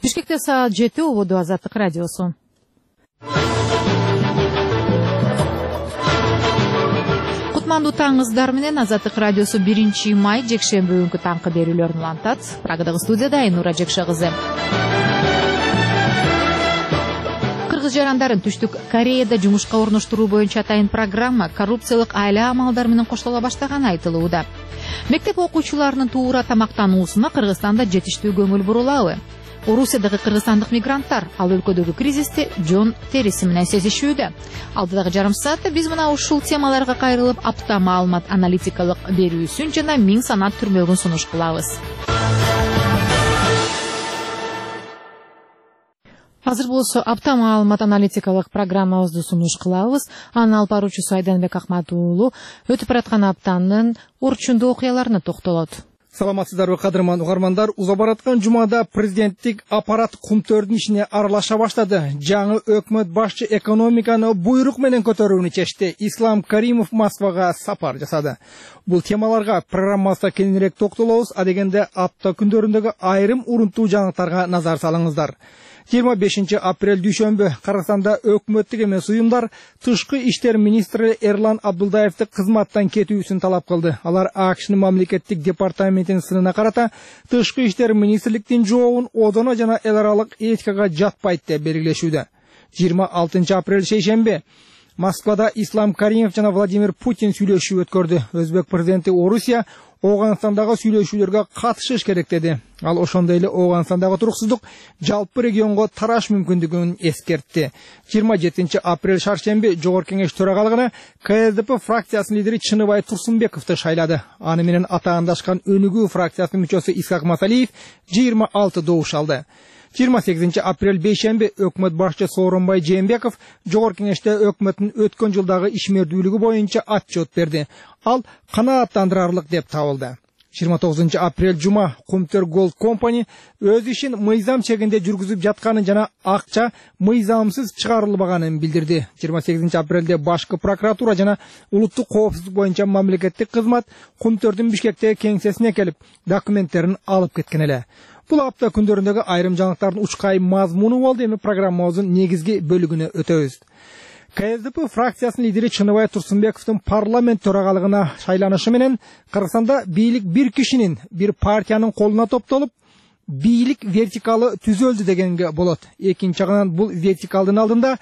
Бишкекте саат 7 ободу Азаттык радиосу. Кутмандуу таңыңыздар менен Азаттык радиосу 1 май жекшемби күнкү таңкы берүүлөрүн улантат. Прагадагы студияда Айнура Жекше кызы. Кыргыз жарандарын Түштүк Кореяда жумушка орноштуруу боюнча атайын программа коррупциялык айла амалдар менен коштола баштаганы айтылууда. Мектеп окуучуларынын туура тамактануусуна Кыргызстанда жетиштүү көңүл бурулабы? Орусиядагы кыргызстандык мигранттар ал өлкөдөгү кризисти жон териси менен сезишүүдө. Алдыдагы жарым саатта биз мына ушул темаларга кайрылып, апта маалымат аналитикалык берүүсүн жана 1000 санат түрмөгүн сунуш кылабыз. Азыр болсо апта маалымат аналитикалык программабызды сунуш кылабыз. Анын алып баруучусу Айданбек Акматуулу өтүп бараткан аптанын урчундуу окуяларына токтолот. Саламатсыздарбы кадырман угармандар, узап бараткан жумада президенттик аппарат кумтөрдүн ишине аралаша баштады. Жаңы өкмөт башчы экономиканы буйрук менен көтөрүүнү чечти. Ислам Каримов Москвага сапар жасады. Бул темаларга программасында кеңирээк токтолобуз, а дегенде апта күндөрүндөгү айрым урунтуу жаңылыктарга назар салыңыздар. 25 апрель дүйшөмбү Кыргызстанда өкмөттүк эмес уюмдар тышкы иштер министри Эрлан Абдулдаевди кызматтан кетүүсүн талап кылды. Алар АКШнын мамлекеттик департаментинин сынына карата тышкы иштер министрликтин жообун одоно жана эл аралык этикага жатпайт деп белгилешүүдө. 26 апрель шейшемби Москвада Ислам Каримов жана Владимир Путин сүйлөшүү өткөрдү. Өзбек президенти Орусия Оганстандагы сүйлөшүүлөргө катышыш керек деди. Ал ошондой эле Оганстандагы туруксуздук жалпы регионго тараш мүмкүндүгүн эскертти. 27 апрель шаршемби Жогорку Кеңеш төрагалыгына КСДП фракциясынын лидери Чыныбай Турсунбековду шайлады. Аны менен атаандашкан Өнүгүү фракциясынын мүчөсү Исхак Масалиев 26 добуш алды. 28 апрель бейшемби өкмөт башчы Сооронбай Жээнбеков Жогорку Кеңеште өкмөттүн өткөн жылдагы ишмердүүлүгү боюнча отчет берди. Ал канааттандырарлык деп табылды. 29 апрель жума Кумтөр Gold Company өз ишин мыйзам чегинде жүргүзүп жатканын жана акча мыйзамсыз чыгарылбаганын билдирди. 28 апрелде башкы прокуратура жана улуттук коопсуздук боюнча мамлекеттик кызмат Кумтөрдүн Бишкектеги кеңсесине келип документтерин алып кеткен эле. Бул апта күндөрүндөгү айрым жаңылыктардын учкай мазмуну болду. Эми программабыздын негизги бөлүгүнө өтөбүз. КСДП фракциясынын лидери Чыныбай Турсунбековдун парламент төрагалыгына шайланышы менен Кыргызстанда бийлик бир кишинин, бир партиянын колуна топтолуп, бийлик вертикалы түзөлдү дегенге болот. Экинчи жагынан бул вертикалдын алдында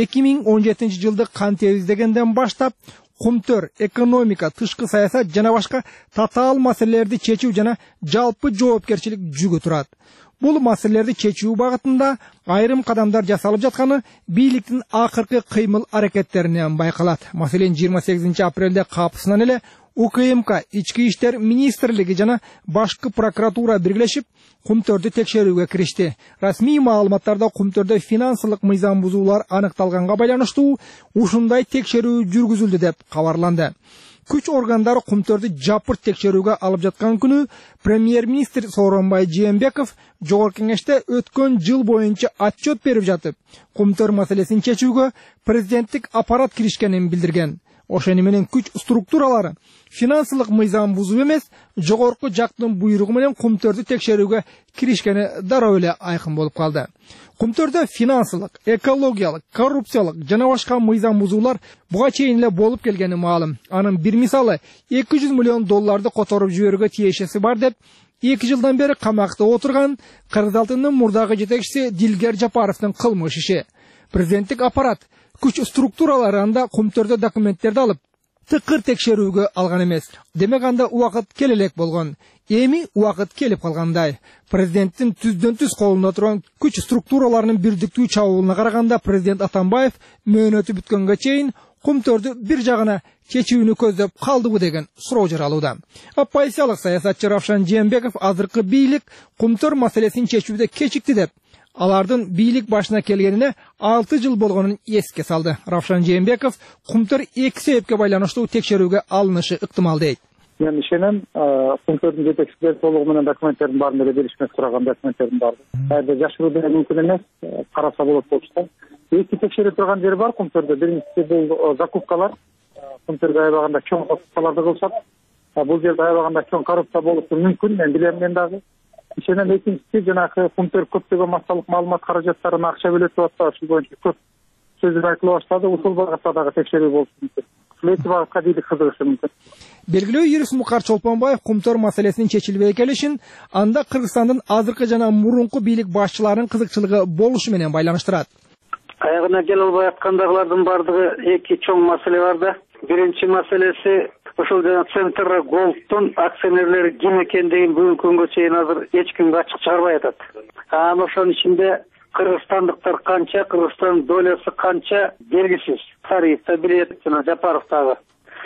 2017 жылды кантебиз дегенден баштап Кумтөр, экономика, тышкы саясат жана башка татаал маселелерди чечүү жана жалпы жоопкерчилик жүгү турат. Бул маселелерди чечүү багытында айрым кадамдар жасалып жатканы бийликтин акыркы кыймыл аракеттеринен байкалат. Маселен 28 апрелде капысынан эле УКМК, Ички иштер министрлиги жана башкы прокуратура биргелешип Кумтөрдү текшерүүгө киришти. Расмий маалыматтарда Кумтөрдө финансылык мыйзам бузуулар аныкталганга байланыштуу ушундай текшерүү жүргүзүлдү деп кабарланды. Күч органдары Кумтөрдү жапырт текшерүүгө алып жаткан күнү премьер-министр Сооронбай Жээнбеков Жогорку Кеңеште өткөн жыл боюнча отчет берип жатып, Кумтөр маселесин чечүүгө президенттик аппарат киришкенин билдирген. Ошону менен күч структуралары финансылык мыйзам бузуу эмес, жогорку жактын буйругу менен Кумтөрдү текшерүүгө киришкени дароо эле айкын болуп калды. Кумтөрдө финансылык, экологиялык, коррупциялык жана башка мыйзам бузуулар буга чейин эле болуп келгени маалым. Анын бир мисалы 200 миллион долларды которуп жиберүүгө тиешеси бар деп 2 жылдан бери камакта отурган Кыргыз алтынынын мурдагы жетекчиси Дилгер Жапаровдун кылмыш иши. Президенттик аппарат күч структуралары анда Кумтөрдө документтерди алып, тыкыр текшерүүгө алган эмес. Демек анда убакыт келелек болгон. Эми убакыт келип калгандай. Президенттин түздөн-түз колунда турган күч структураларынын бирдиктүү чабуулуна караганда президент Атамбаев мөөнөтү бүткөнгө чейин Кумтөрдү бир жагына чечүүнү көздөп калдыбы деген суроо жаралууда. Оппозициялык саясатчы Равшан Жээнбеков азыркы бийлик Кумтөр маселесин чечүүдө кечикти деп, алардын бийлик башына келгенине 6 жыл болгонун эске салды. Равшан Жээнбеков Кумтөр 2 себепке байланыштуу текшерүүгө алынышы ыктымал дейт. Мен ишенем, Кумтөрдүн жетекчилери толугу менен документтердин баарын эле беришмек сураган документтердин баары. Кайда жашыруу мүмкүн эмес, караса болот болчу. Эки текшере турган жери бар Кумтөрдө. Биринчиси бул закупкалар. Кумтөрдө аябаганда чоң закупкаларды кылышат. Бул жерде аябаганда чоң коррупция болушу мүмкүн, мен билем мен дагы. ишенем экинчиси жанагы Кумтөр көптөгөн массалык маалымат каражаттарына акча бөлөтүп атпагы, ушул боюнча көп сөздөр айтыла баштады. Ушул багытта дагы текшерүү болушу мүмкүн. Эки багытка бийлик кызыгышы мүмкүн. Белгилүү юрист Мукар Чолпонбаев Кумтөр маселесинин чечилбей келишин анда Кыргызстандын азыркы жана мурунку бийлик башчыларынын кызыкчылыгы болушу менен байланыштырат. Аягына келе албай аткандагылардын бардыгы эки чоң маселе бар да. Биринчи маселеси ошол жана Центр Голдтун акционерлери ким экендигин бүгүнкү күнгө чейин азыр эч кимге ачык чыгарбай атат. Ошонун ичинде кыргызстандыктар канча, Кыргызстан долясы канча белгисиз. Сариев да билет, жана Жапаров дагы.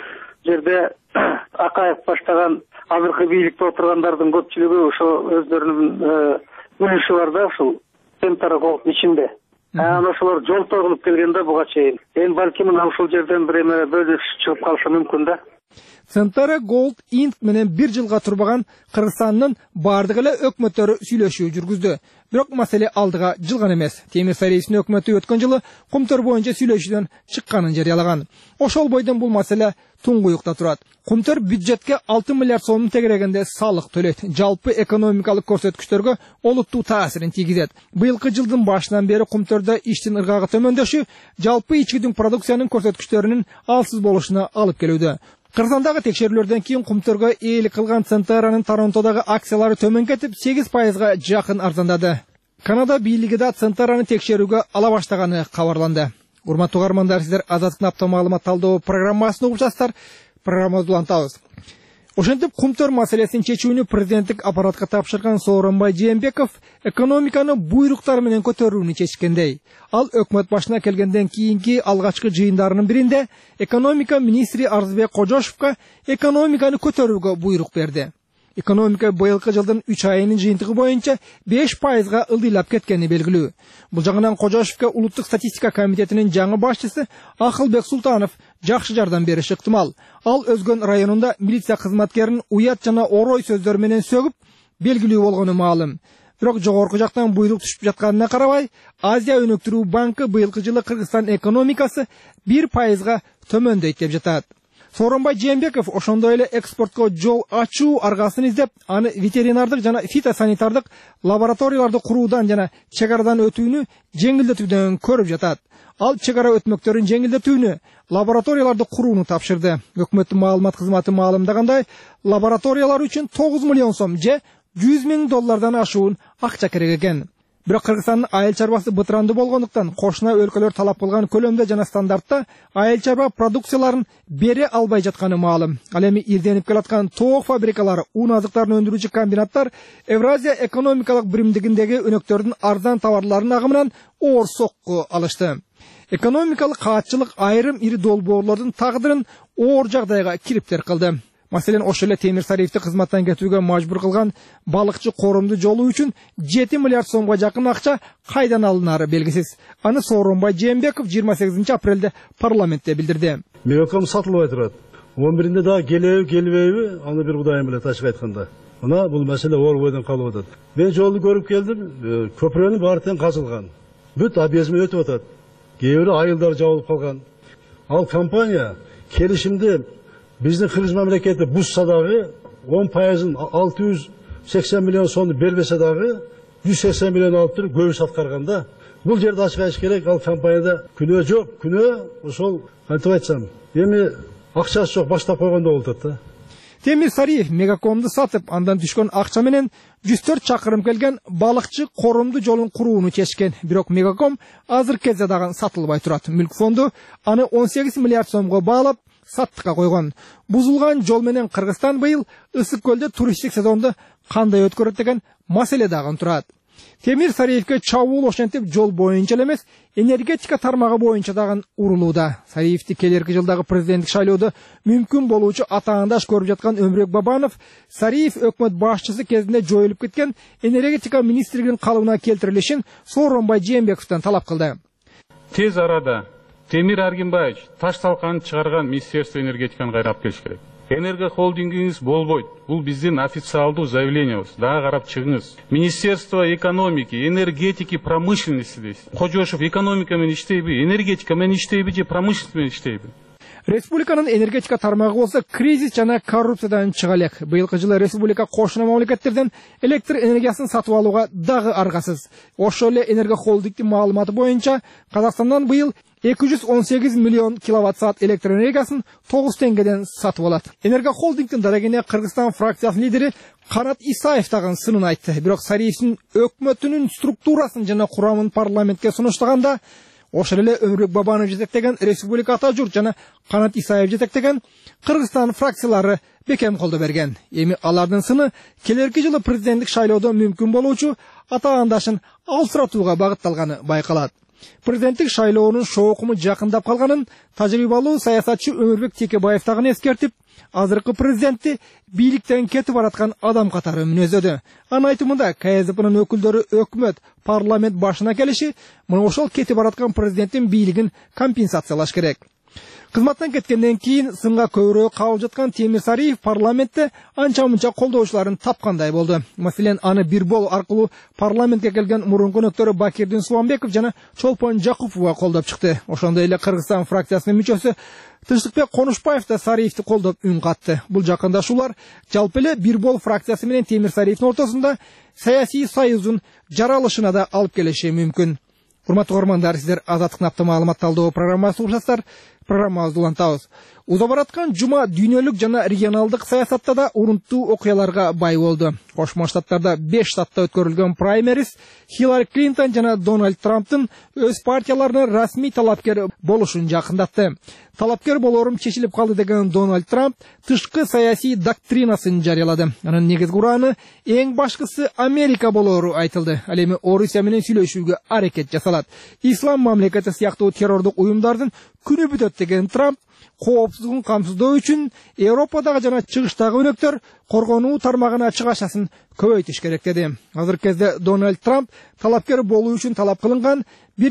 Жерде Акаев баштаган азыркы бийликте отургандардын көпчүлүгү ошо өздөрүнүн үлүшү бар да ушул Центр Голдтун ичинде. Ошолор жолтоо кылып келген да буга чейин. Эми балким ушул жерден бир эме бөлүш чыгып калышы мүмкүн да. Центр Голд Инк менен бир жылга турбаган Кыргызстандын бардык эле өкмөттөрү сүйлөшүү жүргүздү. Бирок маселе алдыга жылган эмес. Темир Сариевдин өкмөтү өткөн жылы Кумтөр боюнча сүйлөшүүдөн чыкканын жарыялаган. Ошол бойдон бул маселе туңгуюкта турат. Кумтөр бюджетке 6 миллиард сомдун тегерегинде салык төлөйт. Жалпы экономикалык көрсөткүчтөргө олуттуу таасирин тийгизет. Быйылкы жылдын башынан бери Кумтөрдө иштин ыргагы төмөндөшү жалпы ички дүң продукциянын көрсөткүчтөрүнүн алсыз болушуна алып келүүдө. Кыргызстандагы текшерүүлөрдөн кийин Кумтөргө ээлик кылган Центраның Торонтодагы акциялары төмөн кетип 8%га жакын арзандады. Канада бийлиги да Центраны текшерүүгө ала баштаганы кабарланды. Урматтуу угармандар, сиздер Азаттык апта маалымат талдоо программасын угуп жатасыздар. Программабызды улантабыз. Ошентип Кумтөр маселесин чечүүнү президенттик аппаратка тапшырган Сооронбай Жээнбеков экономиканы буйруктар менен көтөрүүнү чечкендей. Ал өкмөт башына келгенден кийинки алгачкы жыйындарынын биринде экономика министри Арзбек Кожошовго экономиканы көтөрүүгө буйрук берди. Экономика быйылкы жылдын 3 айынын жыйынтыгы боюнча 5%га ылдыйлап кеткени белгилүү. Бул жагынан Кожошовго улуттук статистика комитетинин жаңы башчысы Акылбек Султанов жакшы жардам бериши ыктымал. Ал Өзгөн районунда милиция кызматкерин уят жана орой сөздөр менен сөгүп белгилүү болгону маалым. Бирок жогорку жактан буйрук түшүп жатканына карабай, Азия өнүктүрүү банкы быйылкы жылы Кыргызстан экономикасы 1%га төмөндөйт деп жатат. Сооронбай Жээнбеков ошондой эле экспортко жол ачуу аргасын издеп, аны ветеринардык жана фитосанитардык лабораторияларды куруудан жана чек арадан өтүүнү жеңилдетүүдөн көрүп жатат. Ал чек ара өтмөктөрүн жеңилдетүүнү, лабораторияларды курууну тапшырды. Өкмөттүн маалымат кызматы маалымдагандай, лабораториялар үчүн 9 миллион сом же $100 миң ашуун акча керек экен. Бирок Кыргызстандын айыл чарбасы бытыранды болгондуктан кошуна өлкөлөр талап кылган көлөмдө жана стандартта айыл чарба продукцияларын бере албай жатканы маалым. Ал эми ирденип келаткан тоок фабрикалары, ун азыктарын өндүрүүчү комбинаттар Евразия экономикалык биримдигиндеги өнөктөрдүн арзан товарларынын агымынан оор сокку алышты. Экономикалык каатчылык айрым ири долбоорлордун тагдырын оор жагдайга кириптер кылды. Маселен, ошол эле Темир Сариевди кызматтан кетүүгө мажбур кылган балыкчы Корумду жолу үчүн 7 миллиард сомго жакын акча кайдан алынары белгисиз. Аны Сооронбай Жээнбеков 28 апрелде парламентте билдирди. Мегаком сатылбай турат. 11-нде дагы келбейби, аны бир Кудайым билет ачык айтканда. Мына бул маселе оор бойдон калып атат. Мен жолду көрүп келдим, көпүрөнүн баары тең казылган. Бүт объездме өтүп атат. Кээ бирөө айылдар жабылып калган. Ал компания келишимди биздин Кыргыз мамлекети бузса дагы 10%ын 680 миллион сомду бербесе дагы 180 миллион алып туруп көбү саткарганда, бул жерде ачык айтыш керек, ал компанияда күнөө жок. Күнөө ошол кантип айтсам, эми акчасы жок баштап койгондо болуп атат да. Темир Сариев мегакомду сатып, андан түшкөн акча менен 104 чакырым келген балыкчы Корумду жолун курууну чечкен. Бирок мегаком азыркы кезде дагы сатылбай турат. Мүлк фонду аны 18 миллиард сомго баалап саттыкка койгон. Бузулган жол менен Кыргызстан быйыл ысык көлдө туристтик сезонду кандай өткөрөт деген маселе дагы турат. Темир Сариевге чабуул ошентип жол боюнча эле эмес, энергетика тармагы боюнча дагы урулууда. Сариевди келерки жылдагы президенттик шайлоодо мүмкүн болуучу атаандаш көрүп жаткан Өмүрөк Бабанов Сариев өкмөт башчысы кезинде жоюлуп кеткен энергетика министрлигинин калыбына келтирилишин Сооронбай Жээнбековдон талап кылды. Тез арада Темир Аргимбаевич таш талканын чыгарган Министерство энергетиканы кайрап келиш керек. Энергохолдингиңиз болбойт. Бул биздин официалдуу заявлениябыз. Дагы карап чыгыңыз. Министерство экономики, энергетики, промышленности дейсиз. Кожошов экономика менен иштейби, энергетика менен иштейби же промышленность менен иштейби? Республиканын энергетика тармагы болсо кризис жана коррупциядан чыга элек. Быйылкы жылы республика кошуна мамлекеттерден электр энергиясын сатып алууга дагы аргасыз. Ошол эле Энерго холдингдин маалыматы боюнча Казакстандан быйыл 218 миллион киловатт-саат электр энергиясын 9 теңгеден сатып алат. Энерго холдингдин дарегине Кыргызстан фракциясынын лидери Канат Исаев дагы сынын айтты. Бирок Сариевдин өкмөтүнүн структурасын жана курамын парламентке сунуштаганда ошол эле Өмүрбек Бабанов жетектеген Республика Ата журт жана Канат Исаев жетектеген Кыргызстан фракциялары бекем колдоо берген. Эми алардын сыны келерки жылы президенттик шайлоодо мүмкүн болуучу атаандашын алсыратууга багытталганы байкалат. Президенттик шайлоонун шоокуму жакындап калганын тажрыйбалуу саясатчы Өмүрбек Текебаев дагы эскертип, азыркы президентти бийликтен кетип бараткан адам катары мүнөздөдү. Анын айтымында КСДПнын өкүлдөрү өкмөт, парламент башына келиши мына ошол кетип бараткан президенттин бийлигин компенсациялаш керек. Кызматтан кеткенден кийин сынга көбүрөөк кабыл жаткан Темир Сариев парламентте анча-мынча колдоочуларын тапкандай болду. Маселен, аны бир бол аркылуу парламентке келген мурунку өнөктөрү Бакирдин Суланбеков жана Чолпон Жакупова колдоп чыкты. Ошондой эле Кыргызстан фракциясынын мүчөсү Тынчтыкбек Конушбаев да Сариевди колдоп үн катты. Бул жакындашуулар жалпы эле бир бол фракциясы менен Темир Сариевдин ортосунда саясий союздун жаралышына да алып келиши мүмкүн. Урматтуу көрөрмандар, сиздер Азаттык напты маалымат талдоо программасын угушасыздар. Программабызды улантабыз. Уза бараткан жума дүйнөлүк жана регионалдык саясатта да урунттуу окуяларга бай болду. Кошмо Штаттарда 5 штатта өткөрүлгөн праймериз Хиллари Клинтон жана Дональд Трамптын өз партияларына расмий талапкер болушун жакындатты. Талапкер болорум чечилип калды деген Дональд Трамп тышкы саясий доктринасын жарыялады. Анын негизги ураны эң башкысы Америка болору айтылды. Ал эми Орусия менен сүйлөшүүгө аракет жасалат. Ислам мамлекети сыяктуу террордук уюмдардын күнү бүтөт деген Трамп коопсуздугун камсыздоо үчүн Европадагы жана чыгыштагы өнөктөр коргонуу тармагына чыгашасын көбөйтүш керек деди. Азыркы кезде Дональд Трамп талапкер болуу үчүн талап кылынган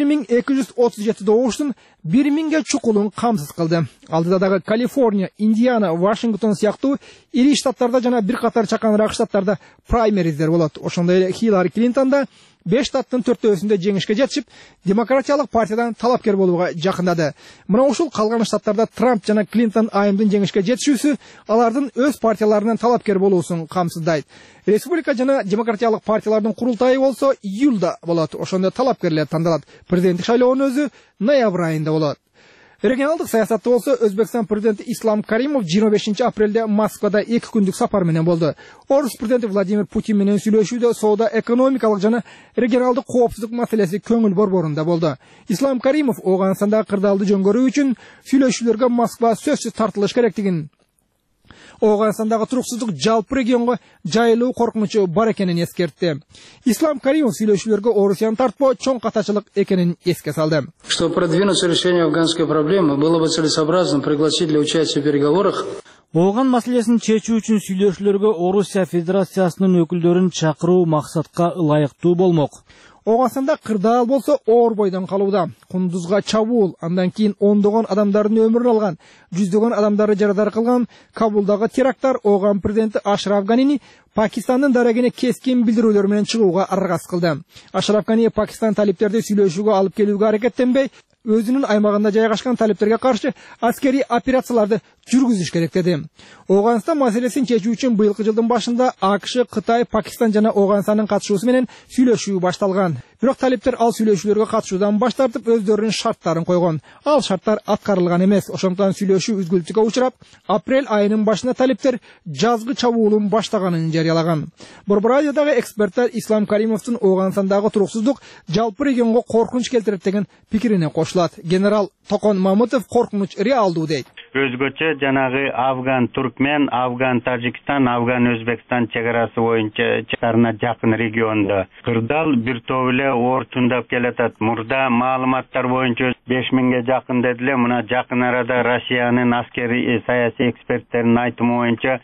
1237 добуштун 1000ге чукулун камсыз кылды. Алдыда дагы Калифорния, Индиана, Вашингтон сыяктуу ири штаттарда жана бир катар чаканыраак штаттарда праймериздер болот. Ошондой эле Хиллари Клинтон да 5 штаттын 4-өсүндө жеңишке жетишип, демократиялык партиядан талапкер болууга жакындады. Мына ушул калган штаттарда Трамп жана Клинтон айымдын жеңишке жетишүүсү алардын өз партияларынан талапкер болуусун камсыздайт. Республика жана демократиялык партиялардын курултайы болсо июлда болот. Ошондо талапкерлер тандалат. Президенттик шайлоонун өзү ноябрь айында болот. Регионалдык саясатта болсо Өзбекстан президенти Ислам Каримов 25 апрелде Москвада 2 күндүк сапар менен болду. Орус президенти Владимир Путин менен сүйлөшүүдө соода экономикалык жана регионалдык коопсуздук маселеси көңүл борборунда болду. Ислам Каримов Ооганстандагы кырдаалды жөнгөрүү үчүн сүйлөшүүлөргө Москва сөзсүз тартылыш керектигин, Ооганстандагы туруксуздук жалпы регионго жайылуу коркунучу бар экенин эскертти. Ислам Каримов сүйлөшүүлөргө Орусияны тартпоо чоң катачылык экенин эске салды. Чтобы продвинуться решение афганской проблемы, было бы целесообразно пригласить для участия в переговорах Ооган маселесин чечүү үчүн сүйлөшүүлөргө Орусия Федерациясынын өкүлдөрүн чакыруу максатка ылайыктуу болмок. Ооганстанда кырдаал болсо оор бойдон калууда. Кундузга чабуул, андан кийин ондогон адамдардын өмүрүн алган, жүздөгөн адамдарды жарадар кылган Кабулдагы теракттар Ооган президенти Ашраф Ганини Пакистандын дарегине кескин билдирүүлөр менен чыгууга аргасыз кылды. Ашраф Гани Пакистан талиптерди сүйлөшүүгө алып келүүгө аракеттенбей, өзүнүн аймагында жайгашкан талиптерге каршы аскерий операцияларды жүргүзүш керек деди. Ооганстан маселесин чечүү үчүн быйылкы жылдын башында АКШ, Кытай, Пакистан жана Ооганстандын катышуусу менен сүйлөшүү башталган. Бирок талиптер ал сүйлөшүүлөргө катышуудан баш тартып өздөрүнүн шарттарын койгон. Ал шарттар аткарылган эмес. Ошондуктан сүйлөшүү үзгүлтүккө учурап, апрель айынын башында талиптер жазгы чабуулун баштаганын жарыялаган. Борборадиодагы эксперттер Ислам Каримовдун Ооганстандагы туруксуздук жалпы регионго коркунуч келтирет деген пикирине кошулат. Генерал Токон Мамытов коркунуч реалдуу дейт. Өзгөчө жанагы Афган Туркмен, Афган Тажикстан, Афган Өзбекстан чегарасы боюнча чекарына жакын региондо кырдаал бир топ эле ортундап келатат. Мурда маалыматтар боюнча 5000ге жакын дедиле. Мына жакын арада Россиянын аскери саясий эксперттеринин айтымы боюнча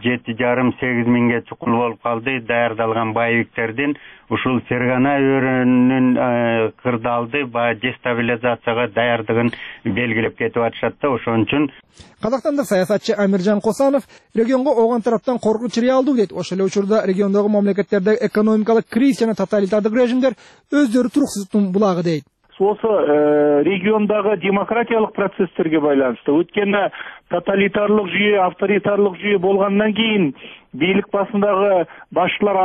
7,5-8 миңге чукул болуп калды. Даярдалган боевиктердин ушул Фергана өрөөнүн кырдаалды дестабилизацияга даярдыгын белгилеп кетип атышат да. Ошон үчүн Казакстандык саясатчы Амиржан Косанов регионго Ооган тараптан коркунуч реалдуу дейт. Ошол эле учурда региондогу мамлекеттерде экономикалык кризис жана тоталитардык режимдер өздөрү туруксуздуктун булагы дейт. осы региондағы демократиялық процесстерге байланысты. Өткені тоталитарлық жүйе, авторитарлық жүйе болғаннан кейін, билік басындағы басшылар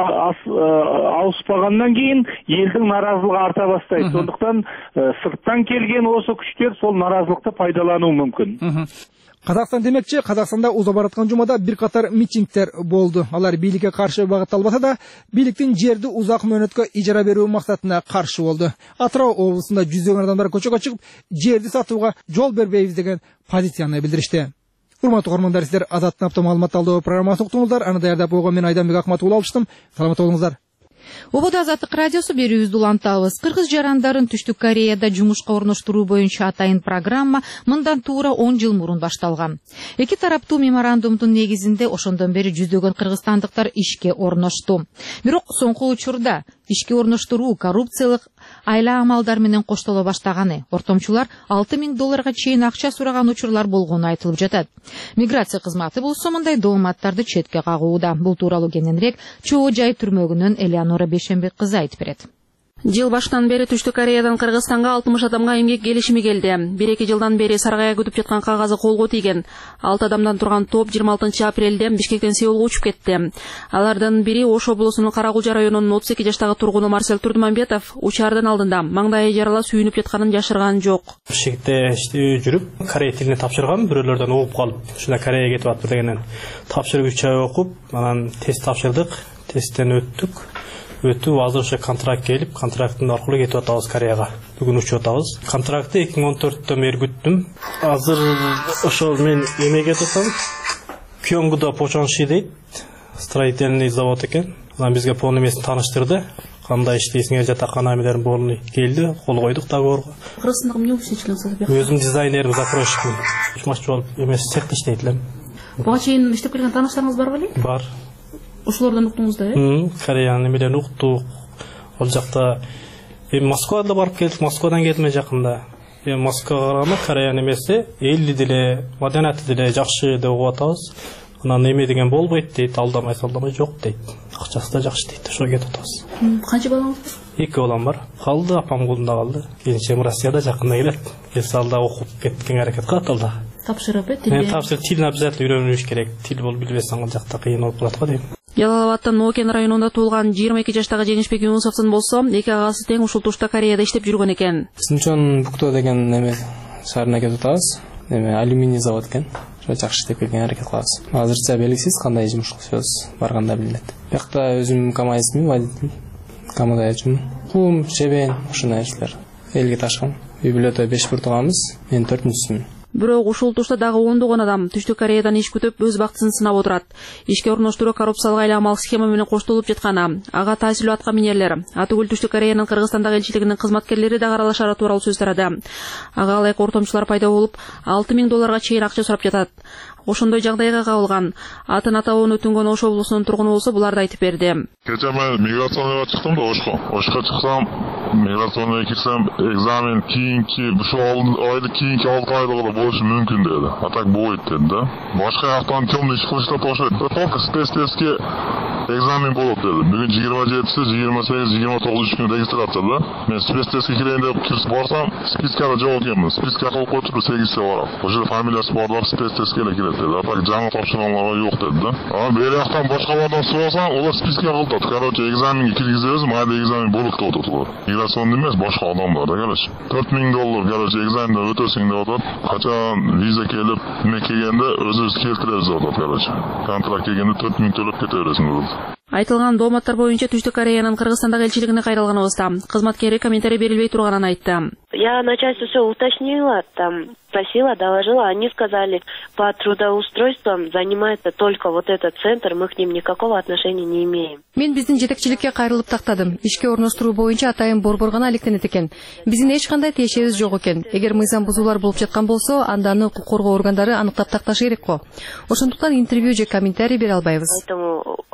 ауыспағаннан кейін елдің наразылығы арта бастайды. Сондықтан сырттан келген осы күштер сол наразылықты пайдалануы мүмкін. Қазақстан демекчи, Қазақстанда узап бараткан жумада бир катар митингтер болду. Алар бийликке каршы багытталбаса да, бийликтин жерди узак мөөнөткө ижара берүү максатына каршы болду. Атырау облусунда жүздөгөн адамдар көчөгө чыгып, жерди сатууга жол бербейбиз деген позицияны билдиришти. Урматтуу угармандар, сиздер Азаттын апта маалымат алдоо программасын уктуңуздар. Аны даярдап койгон мен Айданбек Акматов алыштым. Саламат болуңуздар. Обода Азаттык радиосу берүүбүздү улантабыз. Кыргыз жарандарын Түштүк Кореяда жумушка орноштуруу боюнча атайын программа мындан туура 10 жыл мурун башталган. Эки тараптуу меморандумдун негизинде ошондон бери жүздөгөн кыргызстандыктар ишке орношту. Бирок соңку учурда ишке орноштуруу коррупциялык айла амалдар менен коштоло баштаганы, ортомчулар $6,000 чейин акча сураган учурлар болгону айтылып жатат. Миграция кызматы болсо мындай дооматтарды четке кагууда. Бул тууралуу кененирээк Чоо жай түрмөгүнөн Элеонора Бешенбек кызы айтып берет. Жыл башынан бери Түштүк Кореядан Кыргызстанга 60 адамга эмгек келишими келди. 1-2 жылдан бери саргая күтүп жаткан кагазы колго тийген. 6 адамдан турган топ 26 апрелде Бишкектен Сеулга учуп кетти. Алардан бири Ош облусунун Каракулча районунун 32 жаштагы тургуну Марсель Турдуманбетов учаардын алдында маңдайы жаралап сүйүнүп жатканын жашырган жок. Бишкекте жүрүп, корей тилине тапшыргам, бирөөлөрдөн угуп калып, ушунда Кореяга кетип атып дегенден тапшырып 3 ай окуп, анан тест тапшырдык, тесттен өттүк. Өтүп, азыр ошо контракт келип, контракттын аркылуу кетип атабыз Кореяга. Бүгүн учуп атабыз. Контрактты 2014-төн бери күттүм. Азыр ошо мен эмеге кетип атам. Кёнгуда Почонши дейт, строительный завод экен. Анан бизге полный эмесин тааныштырды. Кандай иштейсиңер, жатакана эмелерин полный келди, кол койдук договорго. Кыргызстанда эмне иштейсиңер? Өзүм дизайнер, закройщикмин. Учмакчы болуп эмес цехте иштейт элем. Буга чейин иштеп келген тааныштарыңыз бар беле? Бар. Ошолордон уктуңуз да, э? Кореянын эмелерин уктук. Ал жакта Москвага барып келдик, Москвадан келдим жакында. Москвага караганда Кореянын эмеси элли деле, маданияты деле жакшы деп угуп атабыз. Анан эме деген болбойт дейт, алдамай салдамай жок дейт. Акчасы да жакшы дейт, ошо кетип атабыз. Канча балаңыз бар? 2 балам бар. Калды, апам колунда калды. Келинчегим Россияда жакында келет. Келсе алда окуп кеткен аракет кылат алда. Тапшырып, тилди. Тапшырып, тилин обязательно үйрөнүш керек. Тил болуп билбесең ал жакта кыйын болуп калат го дейм. Жалалабадтын Нокен районунда туулган 22 жаштагы Жеңишбек Юнусовдун болсо, эки агасы тең ушул тушта Кореяда иштеп жүргөн экен. Синчон Букто деген эме шаарына кетип атабыз. Эме алюминий завод экен. Ошо жакшы иштеп келген аракет кылабыз. Азырча белгисиз кандай жумуш кылышабыз, барганда билинет. Биякта өзүм КамАЗмин, водитель. КамАЗда жумун. Кум, чебен, ушундай нерселер. Элге ташкан. Үй бүлөдө 5 буртугабыз, мен 4-сүмүн. Бирок ушул тушта дагы ондогон адам Түштүк Кореядан иш күтүп өз бактысын сынап отурат. Ишке орноштуруу коррупциялык айламалык схема менен коштолуп жатканы, ага таасирдүү аткан минерлер, атүгүл Түштүк Кореянын Кыргызстандагы элчилигинин кызматкерлери да аралашары тууралуу сөз тарады. Ага ылайык ортомчулар пайда болуп, $6,000 чейин акча сурап жатат. Ошондой жагдайга кабылган атын атабын өтүнгөн Ош облусунун тургуну болсо буларды айтып берди. Кече мен миграцияга чыктым да Ошко чыксам, миграцияга кирсем, экзамен кийинки ушул айды кийинки 6 айда болушу мүмкүн деди. А так болбойт деди да. Башка жактан темный иш кылыштап ошо только спецтестке экзамен болот деди. Бүгүн 27-си, 28, 29 күн регистрация да. Мен спецтестке кирейин деп кирсип барсам, спискага жок экенмин. Списка кылып коюп 8-се барам. Ошо фамилиясы барлар спецтестке эле кирет. А так жаңы тапшырганларга жок деди да. Анан бери жактан башкалардан сурасаң, олар списке кылдат. Короче, экзаменге киргизебиз, майда экзамен болот деп атат улар. Миграцион эмес, башка адамдар да, короче. $4,000, короче, экзаменден өтөсүң деп атат. Качан виза келип, эме келгенде өзүбүз келтиребиз деп атат, короче. Контракт келгенде $4,000 төлөп кете бересиң деп. Айтылган дооматтар боюнча Түштүк Кореянын Кыргызстандагы элчилигине кайрылганыбызда кызматкери комментарий берилбей турганын айтты. Я начальство все уточнила, там спросила, доложила, они сказали, по трудоустройствам занимается только вот этот центр, мы к ним никакого отношения не имеем. Мен биздин жетекчиликке кайрылып тактадым. Ишке орноштуруу боюнча атайын борбор гана алектенет экен. Биздин эч кандай тиешебиз жок экен. Эгер мыйзам бузуулар болуп жаткан болсо, анда аны укук коргоо органдары аныктап такташы керек го. Ошондуктан интервью же комментарий бере албайбыз. Поэтому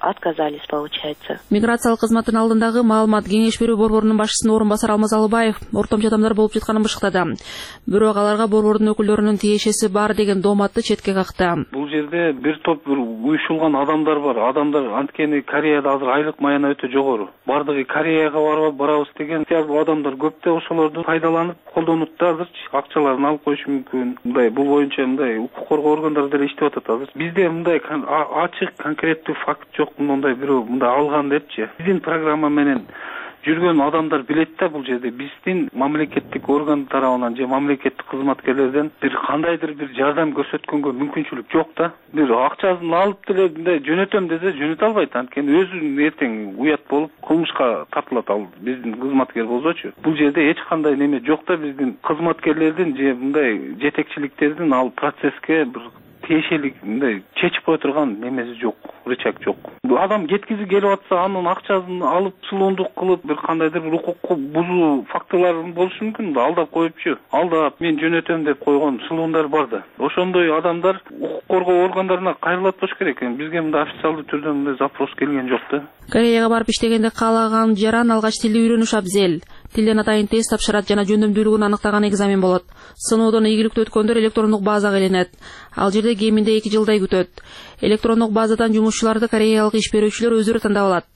отказались, получается. Миграциялык кызматтын алдындагы маалымат кеңеш берүү борборунун башчысынын орун басары Алмаз Алыбаев ортомчу адамдар болуп жатканын бышыктады. Бирок аларга борбордун өкүлдөрүнүн тиешеси бар деген дооматты четке какты. Бул жерде бир топ уюшулган адамдар бар. Адамдар анткени Кореяда азыр айлык маяна өтө жогору. Бардыгы Кореяга барабыз деген бул адамдар көптө ошолорду пайдаланып колдонуп да азыр акчаларын алып коюшу мүмкүн. Мындай бул боюнча мындай укук коргоо органдары деле иштеп атат азыр. Бизде мындай ачык конкреттүү факт жок, мындай бирөө мындай алган депчи. Биздин программа менен жүргөн адамдар билет да, бул жерде биздин мамлекеттик орган тарабынан же мамлекеттик кызматкерлерден бир кандайдыр бир жардам көрсөткөнгө мүмкүнчүлүк жок да. Бир акчасын алып деле мындай жөнөтөм десе жөнөтө албайт, анткени өзү эртең уят болуп кылмышка тартылат ал биздин кызматкер болсочу. Бул жерде эч кандай неме жок да, биздин кызматкерлердин же мындай жетекчиликтердин ал процесске бир тиешелик мындай чечип кое турган немеси жок, рычаг жок. Адам кеткизи келип атса, анын акчасын алып сулуундук кылып, бир кандайдыр бир укукку бузуу фактылары болушу мүмкүн да, алдап коюпчу. Алдап мен жөнөтөм деп койгон сулуундар бар да. Ошондой адамдар укук коргоо органдарына кайрылат болуш керек. Бизге мындай официалдуу түрдө мындай запрос келген жок да. Кореяга барып иштегенде каалаган жаран алгач тилди үйрөнүш абзел. Тилден атайын тест тапшырат жана жөндөмдүүлүгүн аныктаган экзамен болот. Сыноодон ийгиликтүү өткөндөр электрондук базага иленет. Ал жерде кеминде 2 жылдай күтөт. Электрондук базадан жумушчуларды кореялык иш берүүчүлөр өздөрү тандап алат.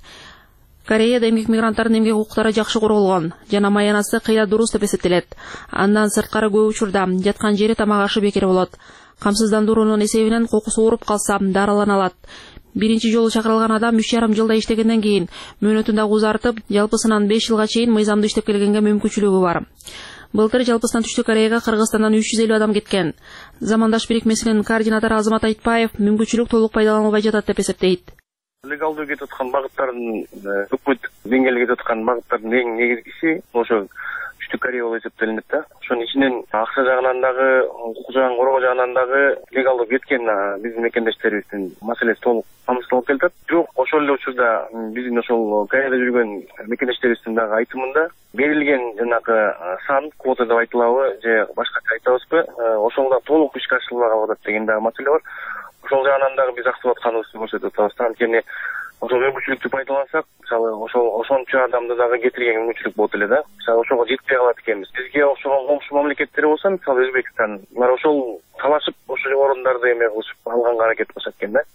Кореяда эмгек мигранттардын эмгек укуктары жакшы корголгон жана маянасы кыйла дурус деп эсептелет. Андан сырткары көп учурда жаткан жери тамак ашы бекер болот. Камсыздандыруунун эсебинен кокусу ооруп калса дарылана алат. Биринчи жолу чакырылган адам 3,5 жылда иштегенден кийин мөөнөтүн дагы узартып, жалпысынан 5 жылга чейин мыйзамдуу иштеп келгенге мүмкүнчүлүгү бар. Былтыр жалпысынан Түштүк Кореяга Кыргызстандан 350 адам кеткен. Замандаш бирикмесинин координатору Азамат Айтпаев мүмкүнчүлүк толук пайдаланылбай жатат деп эсептейт. Легалдуу кетип аткан багыттардын өкмөт деңгээлге кетип аткан багыттардын эң негизгиси ошо Түштүк Корея болуп эсептелинет да. Ошонун ичинен акча жагынан дагы, укук жагын коргоо жагынан дагы легалдуу кеткен биздин мекендештерибиздин маселеси толук камсыздалып келатат. Бирок ошол эле учурда биздин ошол Кореяда жүргөн мекендештерибиздин дагы айтымында берилген жанагы сан квота деп айтылабы же башкача айтабызбы, ошол да толук ишке ашырылбай калып атат деген дагы маселе бар. Ошол жагынан дагы биз актып атканыбызды көрсөтүп атабыз. Анткени ошол мүмкүнчүлүктү пайдалансак, мисалы ошончо адамды дагы кетирген мүмкүнчүлүк болот эле да. Мисалы ошого жетпей калат экенбиз. Бизге окшогон комшу мамлекеттер болсо, мисалы Өзбекстан, булар ошол талашып ошол орундарды эме кылышып алганга аракет кылышат экен да.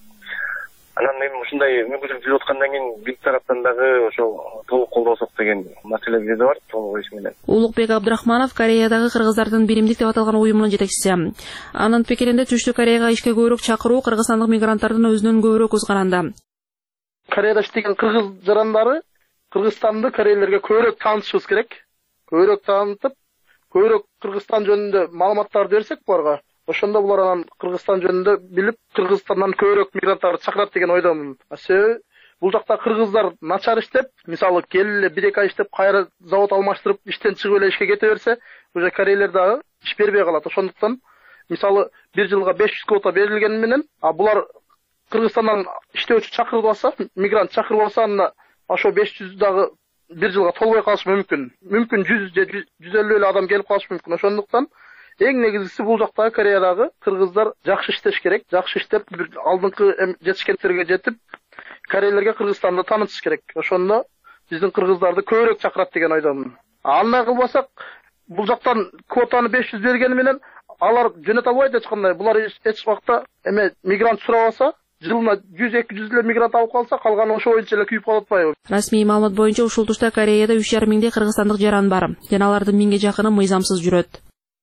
Анан эми ушундай мүмкүнчүлүк жүрүп аткандан кийин биз тараптан дагы ошол толук колдосок деген маселе бизде бар, толук иш менен. Улукбек Абдрахманов Кореядагы кыргыздардын биримдик деп аталган уюмунун жетекчиси. Анын пикиринде Түштүк Кореяга ишке көбүрөөк чакыруу кыргызстандык мигранттардын өзүнөн көбүрөөк көз каранды. Кореяда иштеген кыргыз жарандары Кыргызстанды корейлерге көбүрөөк таанытышыбыз керек. Көбүрөөк таанытып, көбүрөөк Кыргызстан жөнүндө маалыматтарды берсек буларга, ошондо булар анан Кыргызстан жөнүндө билип, Кыргызстандан көбүрөөк мигранттарды чакырат деген ойдомун. Себеби бул жакта кыргыздар начар иштеп, мисалы келип эле 1-2 ай иштеп, кайра завод алмаштырып, иштен чыгып эле ишке кете берсе, уже корейлер дагы иш бербей калат. Ошондуктан мисалы 1 жылга 500 квота берилгени менен, булар Кыргызстандан иштөөчү чакырып алса, мигрант чакырып алса, анда ошо 500 дагы 1 жылга толбой калышы мүмкүн. Мүмкүн 100 же 150 эле адам келип калышы мүмкүн. Ошондуктан эң негизгиси бул жактагы Кореядагы кыргыздар жакшы иштеш керек. Жакшы иштеп, бир алдыңкы жетишкендерге жетип, корейлерге Кыргызстанды таанытыш керек. Ошондо биздин кыргыздарды көбүрөөк чакырат деген ойдомун. Андай кылбасак, бул жактан квотаны 500 бергени менен алар жөнөтө албайт эч кандай. Булар эч убакта мигрант сурап алса, жылына 100-200 эле мигрант алып калса, калганы ошо боюнча эле күйүп калып атпайбы? Расмий маалымат боюнча ушул тушта Кореяда 3,5 миңдей кыргызстандык жаран бар. Жана алардын 1000ге жакыны мыйзамсыз жүрөт.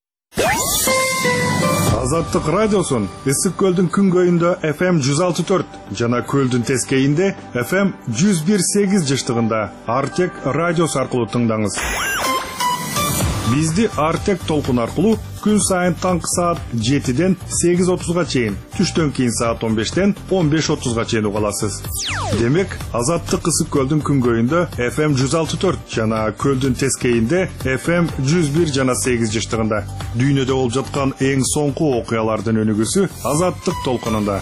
Азаттык радиосун Ысык көлдүн күнгөйүндө FM 106.4 жана көлдүн тескейинде FM 101.8 жыштыгында Артек радиосу аркылуу тыңдаңыз. Бизди Артек толкун аркылуу күн сайын таңкы саат 7-ден 8:30га чейин, түштөн кийин саат 15-тен 15:30га чейин угаласыз. Демек, Азаттык Ысык көлдүн күнгөйүндө FM 106.4 жана көлдүн тескейинде FM 101 жана 8 жыштыгында. Дүйнөдө болуп жаткан эң соңку окуялардын өнүгүүсү Азаттык толкунунда.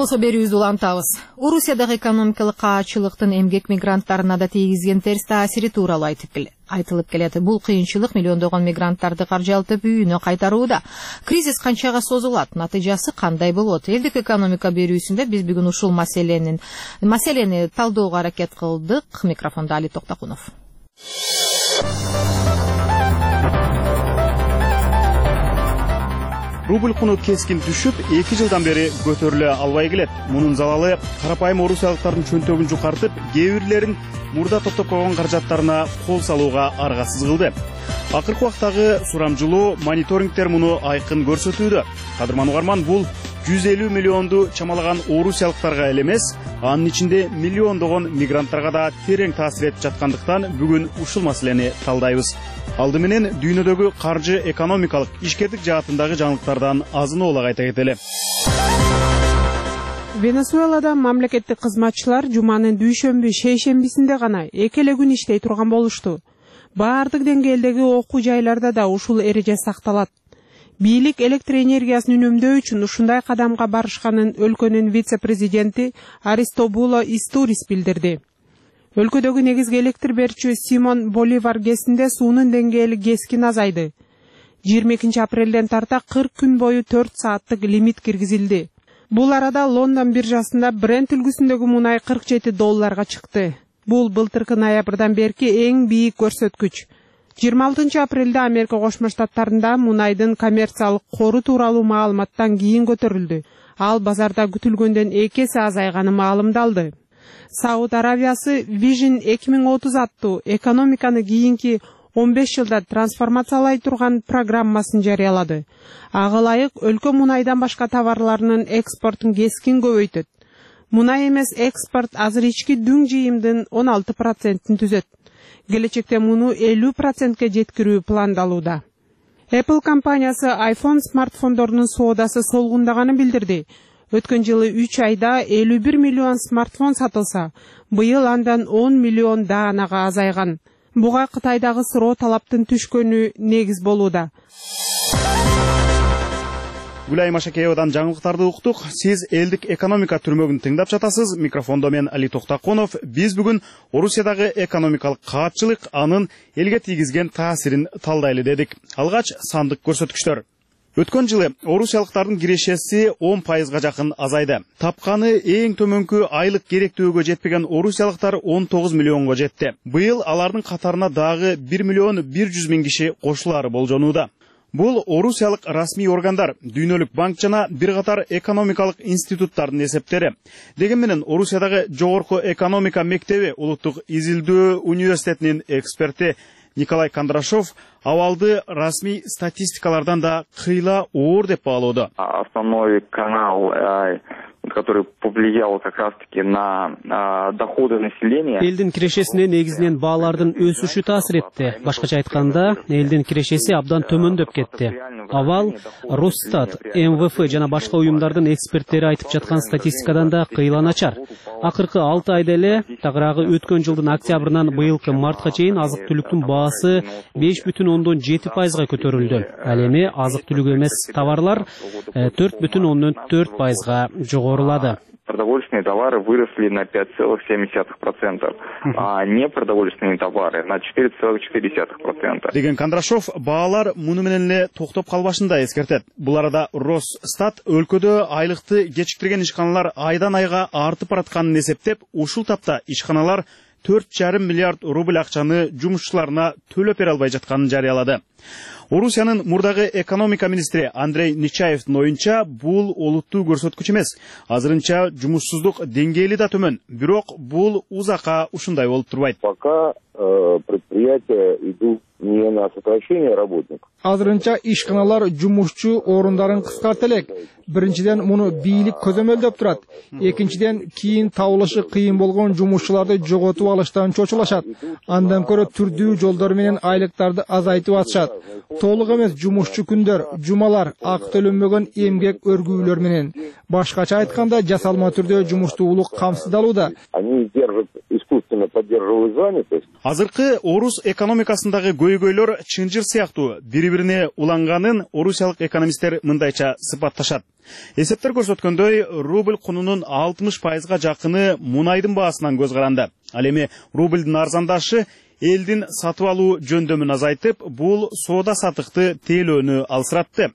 болсо берүүбүздү улантабыз. Орусиядагы экономикалык каачылыктын эмгек мигранттарына да тийгизген терс таасири тууралуу айтылып келет. Бул кыйынчылык миллиондогон мигранттарды каржылтып үйүнө кайтарууда. Кризис канчага созулат, натыйжасы кандай болот? Элдик экономика берүүсүндө биз бүгүн ушул маселени талдөөгө аракет кылдык. Микрофондо Али Токтакунов. Рубль куну кескин түшүп, 2 жылдан бери көтөрүлө албай келет. Мунун залалы карапайым орусиялыктардын чөнтөгүн жукартып, кээ бирлерин мурда топтоп койгон каражаттарына кол салууга аргасыз кылды. Акыркы убактагы сурамжылоо, мониторингтер муну айкын көрсөтүүдө. Кадырман угарман, бул 150 миллионду чамалаган орусиялыктарга эле эмес, анын ичинде миллиондогон мигранттарга да терең таасир этип жаткандыктан бүгүн ушул маселени талдайбыз. Алды менен дүйнөдөгү каржы экономикалык ишкердик жаатындагы жаңылыктардан азын-оолак айта кетели. Венесуэлада мамлекеттик кызматчылар жуманын дүйшөмбү шейшембисинде гана 2 күн иштей турган болушту. Баардык деңгээлдеги окуу жайларда да ушул эреже сакталат. Бийлик электр энергиясын үнөмдөө үчүн ушундай кадамга барышканын өлкөнүн вице-президенти Аристобуло Истурис билдирди. Өлкөдөгү негизги электр берүүчү Симон Боливар ГЭСинде суунун деңгээли кескин азайды. 22 апрелден тарта 40 күн бою 4 сааттык лимит киргизилди. Бул арада Лондон биржасында Brent үлгүсүндөгү мунай $47 чыкты. Бул былтыркы ноябрдан берки эң бийик көрсөткүч. 26 апрелде Америка Кошмо Штаттарында мунайдын коммерциялык кору тууралуу маалыматтан кийин көтөрүлдү. Ал базарда күтүлгөндөн 2 эсе азайганы маалымдалды. Сауд Арабиясы Vision 2030 аттуу экономиканы кийинки 15 жылда трансформациялай турган программасын жарыялады. Ага ылайык өлкө мунайдан башка товарларынын экспортун кескин көбөйтөт. Мунай эмес экспорт азыр ички дүң жыйымдын 16%-ин түзөт. Келечекте муну 50%-ке жеткирүү пландалууда. Apple компаниясы iPhone смартфондорунун соодасы солгундаганын билдирди. Өткөн жылы 3 айда 51 миллион смартфон сатылса, быйыл андан 10 миллион даанага азайган. Буга Кытайдагы суроо талаптын түшкөнү негиз болууда. Гүлай Машакеевадан жаңылыктарды уктук. Сиз элдик экономика түрмөгүн тыңдап жатасыз. Микрофондо мен Али Токтакунов. Биз бүгүн Орусиядагы экономикалык каатчылык анын элге тийгизген таасирин талдайлы дедик. Алгач сандык көрсөткүчтөр. Өткөн жылы орусиялыктардын кирешеси 10%га жакын азайды. Тапканы эң төмөнкү айлык керектүүгө жетпеген орусиялыктар 19 миллионго жетти. Быйыл алардын катарына дагы 1 миллион 100 миң киши кошулаары болжонууда. Бул орусиялык расмий органдар, Дүйнөлүк банк жана бир катар экономикалык институттардын эсептери. Деген менен Орусиядагы Жогорку экономика мектеби Улуттук изилдөө университетинин эксперти Николай Кондрашов авалды расмий статистикалардан да кыйла оор деп баалоодо. Основной канал, который повлиял как раз-таки на доходы населения. Элдин кирешесине негизинен баалардын өсүшү таасир этти. Башкача айтканда, элдин кирешеси абдан төмөндөп кетти. Авал Росстат, МВФ жана башка уюмдардын эксперттери айтып жаткан статистикадан да кыйла начар. Акыркы 6 айда эле тагыраагы өткөн жылдын октябрынан быйылкы мартка чейин азык-түлүктүн баасы 5,7%га көтөрүлдү. Ал эми азык-түлүк эмес товарлар 4,4%га жогорулады. Продовольственные товары выросли на 5,7%, а непродовольственные товары на 4,4%. Деген Кондрашов баалар муну менен эле токтоп калбашында эскертет. Бул арада Росстат өлкөдө айлыкты кечиктирген ишканалар айдан айга артып баратканын эсептеп, ушул тапта ишканалар 4,5 миллиард рубль акчаны жумушчуларына төлөп бере албай жатканын жарыялады. Орусиянын мурдагы экономика министри Андрей Нечаевдин оюнча, бул олуттуу көрсөткүч эмес. Азырынча жумушсуздук деңгээли да төмөн. Бирок бул узакка ушундай болуп турбайт. Пока предприятия идут не на сокращение работников. Азырынча ишканалар жумушчу орундарын кыскарта элек. Биринчиден муну бийлик көзөмөлдөп турат. Экинчиден кийин табылышы кыйын болгон жумушчуларды жоготуп алыштан чочулашат. Андан көрө түрдүү жолдор менен айлыктарды азайтып атышат. Толук эмес жумушчу күндөр, жумалар, ак төлөнбөгөн эмгек өргүүлөр менен. Башкача айтканда жасалма түрдө жумуштуулук камсыздалууда. Они держат искусственно естественно, поддерживают занятость. Азыркы орус экономикасындагы көйгөйлөр чынжыр сыяктуу бири-бирине уланганын орусиялык экономисттер мындайча сыпатташат. Эсептер көрсөткөндөй, рубль кунунун 60%га жакыны мунайдын баасынан көз каранды. Ал эми рубльдин арзандашы элдин сатып алуу жөндөмүн азайтып, бул соода сатыкты тейлөөнү алсыратты.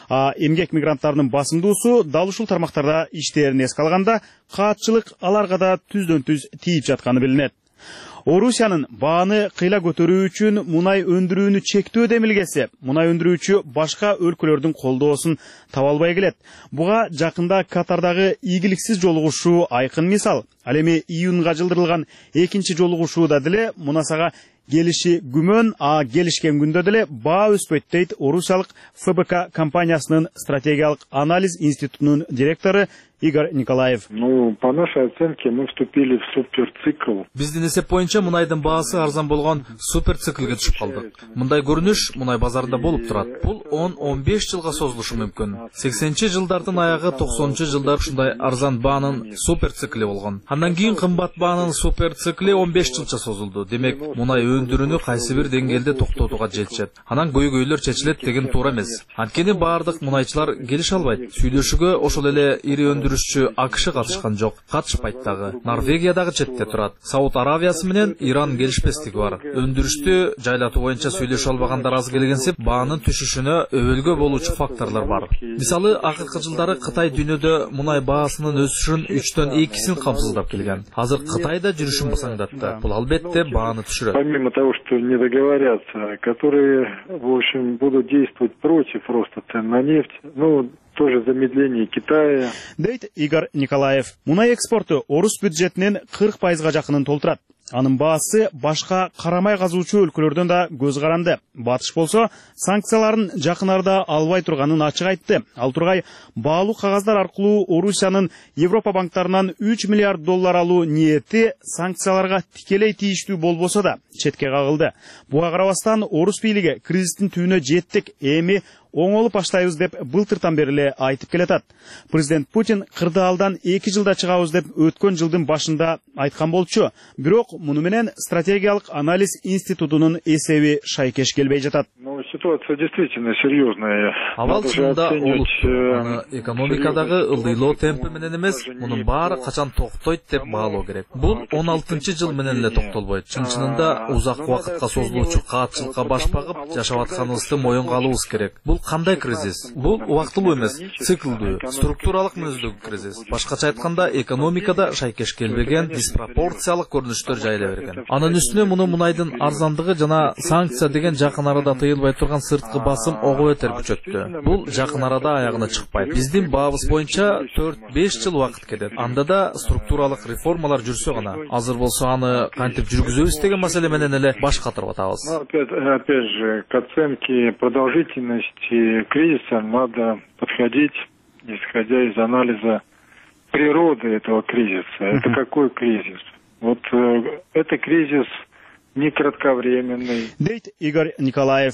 Эмгек мигранттарынын басымдуусу дал ушул тармактарда иштерин эске алганда, каатчылык аларга да түздөн-түз тийип жатканы билинет. Орусиянын бааны кыйла көтөрүү үчүн мунай өндүрүүнү чектөө демилгеси мунай өндүрүүчү башка өлкөлөрдүн колдоосун таба албай келет. Буга жакында Катардагы ийгиликсиз жолугушуу айкын мисал. Ал эми июнга жылдырылган экинчи жолугушууда деле мунасага келиши күмөн, келишкен күндө деле баа өспөйт дейт орусиялык ФБК компаниясынын стратегиялык анализ институтунун директору Игорь Николаев. По нашей оценке мы вступили в суперцикл. Биздин эсеп боюнча мунайдын баасы арзан болгон суперциклге түшүп калдык. Мындай көрүнүш мунай базарында болуп турат. Бул 10-15 жылга созулушу мүмкүн. 80-чи жылдардын аягы 90-чы жылдар ушундай арзан баанын суперцикли болгон. Андан кийин кымбат баанын суперцикли 15 жылча созулду. Демек, мунай өндүрүүнү кайсы бир деңгээлде токтотууга жетишет. Анан көйгөйлөр чечилет деген туура эмес. Анткени баардык мунайчылар келише албайт. Сүйлөшүүгө ошол эле ири өндүрүшчү АКШ катышкан жок, катышпайт дагы. Норвегия дагы четте турат. Сауд Аравиясы менен Иран келишпестиги бар. Өндүрүштү жайлатуу боюнча сүйлөшө албагандар аз келгенсип, баанын түшүшүнө өбөлгө болуучу факторлор бар. Мисалы, акыркы жылдары Кытай дүйнөдө мунай баасынын өсүшүнүн 3-төн 2-син камсыздап келген. Азыр Кытай да жүрүшүн басаңдатты. Бул албетте бааны түшүрөт. Помимо того, что не договорятся, которые, в общем, будут действовать против роста цен на нефть, тоже замедление Китая. Дейт Игорь Николаев. Мунай экспорту орус бюджетинин 40%га жакынын толтурат. Анын баасы башка карамай казуучу өлкөлөрдөн да көз каранды. Батыш болсо, санкцияларын жакын арада албай турганын ачык айтты. Ал тургай баалуу кагаздар аркылуу Орусиянын Европа банктарынан 3 миллиард доллар алуу ниети санкцияларга тикелей тийиштүү болбосо да четке кагылды. Буга карабастан орус бийлиги кризистин түбүнө жеттик, эми оңолуп баштайбыз деп былтыртан бери эле айтып келатат. Президент Путин кырдаалдан 2 жылда чыгабыз деп өткөн жылдын башында айткан болчу. Бирок муну менен стратегиялык анализ институтунун эсеби шайкеш келбей жатат. Ситуация действительно серьезная. Абал чынында олуттуу. Экономикадагы ылдыйлоо темпи менен эмес, мунун баары качан токтойт деп баалоо керек. Бул 16-чы жыл менен эле токтолбойт. Чын-чынында узак убакытка созулуучу каатчылыкка баш багып жашап атканыбызды моюнга алуубуз керек. Бул кандай кризис? Бул убактылуу эмес, циклдүү, структуралык мүнөздөгү кризис. Башкача айтканда, экономикада шайкеш келбеген диспропорциялык көрүнүштөр жайыла берген. Анын үстүнө муну мунайдын арзандыгы жана санкция деген жакын арада тыйылбай турган сырткы басым ого бетер күчөттү. Бул жакын арада аягына чыкпайт. Биздин баабыз боюнча 4-5 жыл убакыт кетет. Анда да структуралык реформалар жүрсө гана. Азыр болсо аны кантип жүргүзөбүз деген маселе менен эле баш катырып атабыз. Опять же, к оценке продолжительности кризиса надо подходить, исходя из анализа природы этого кризиса. Это какой кризис? Вот это кризис не кратковременный. Дейт Игорь Николаев.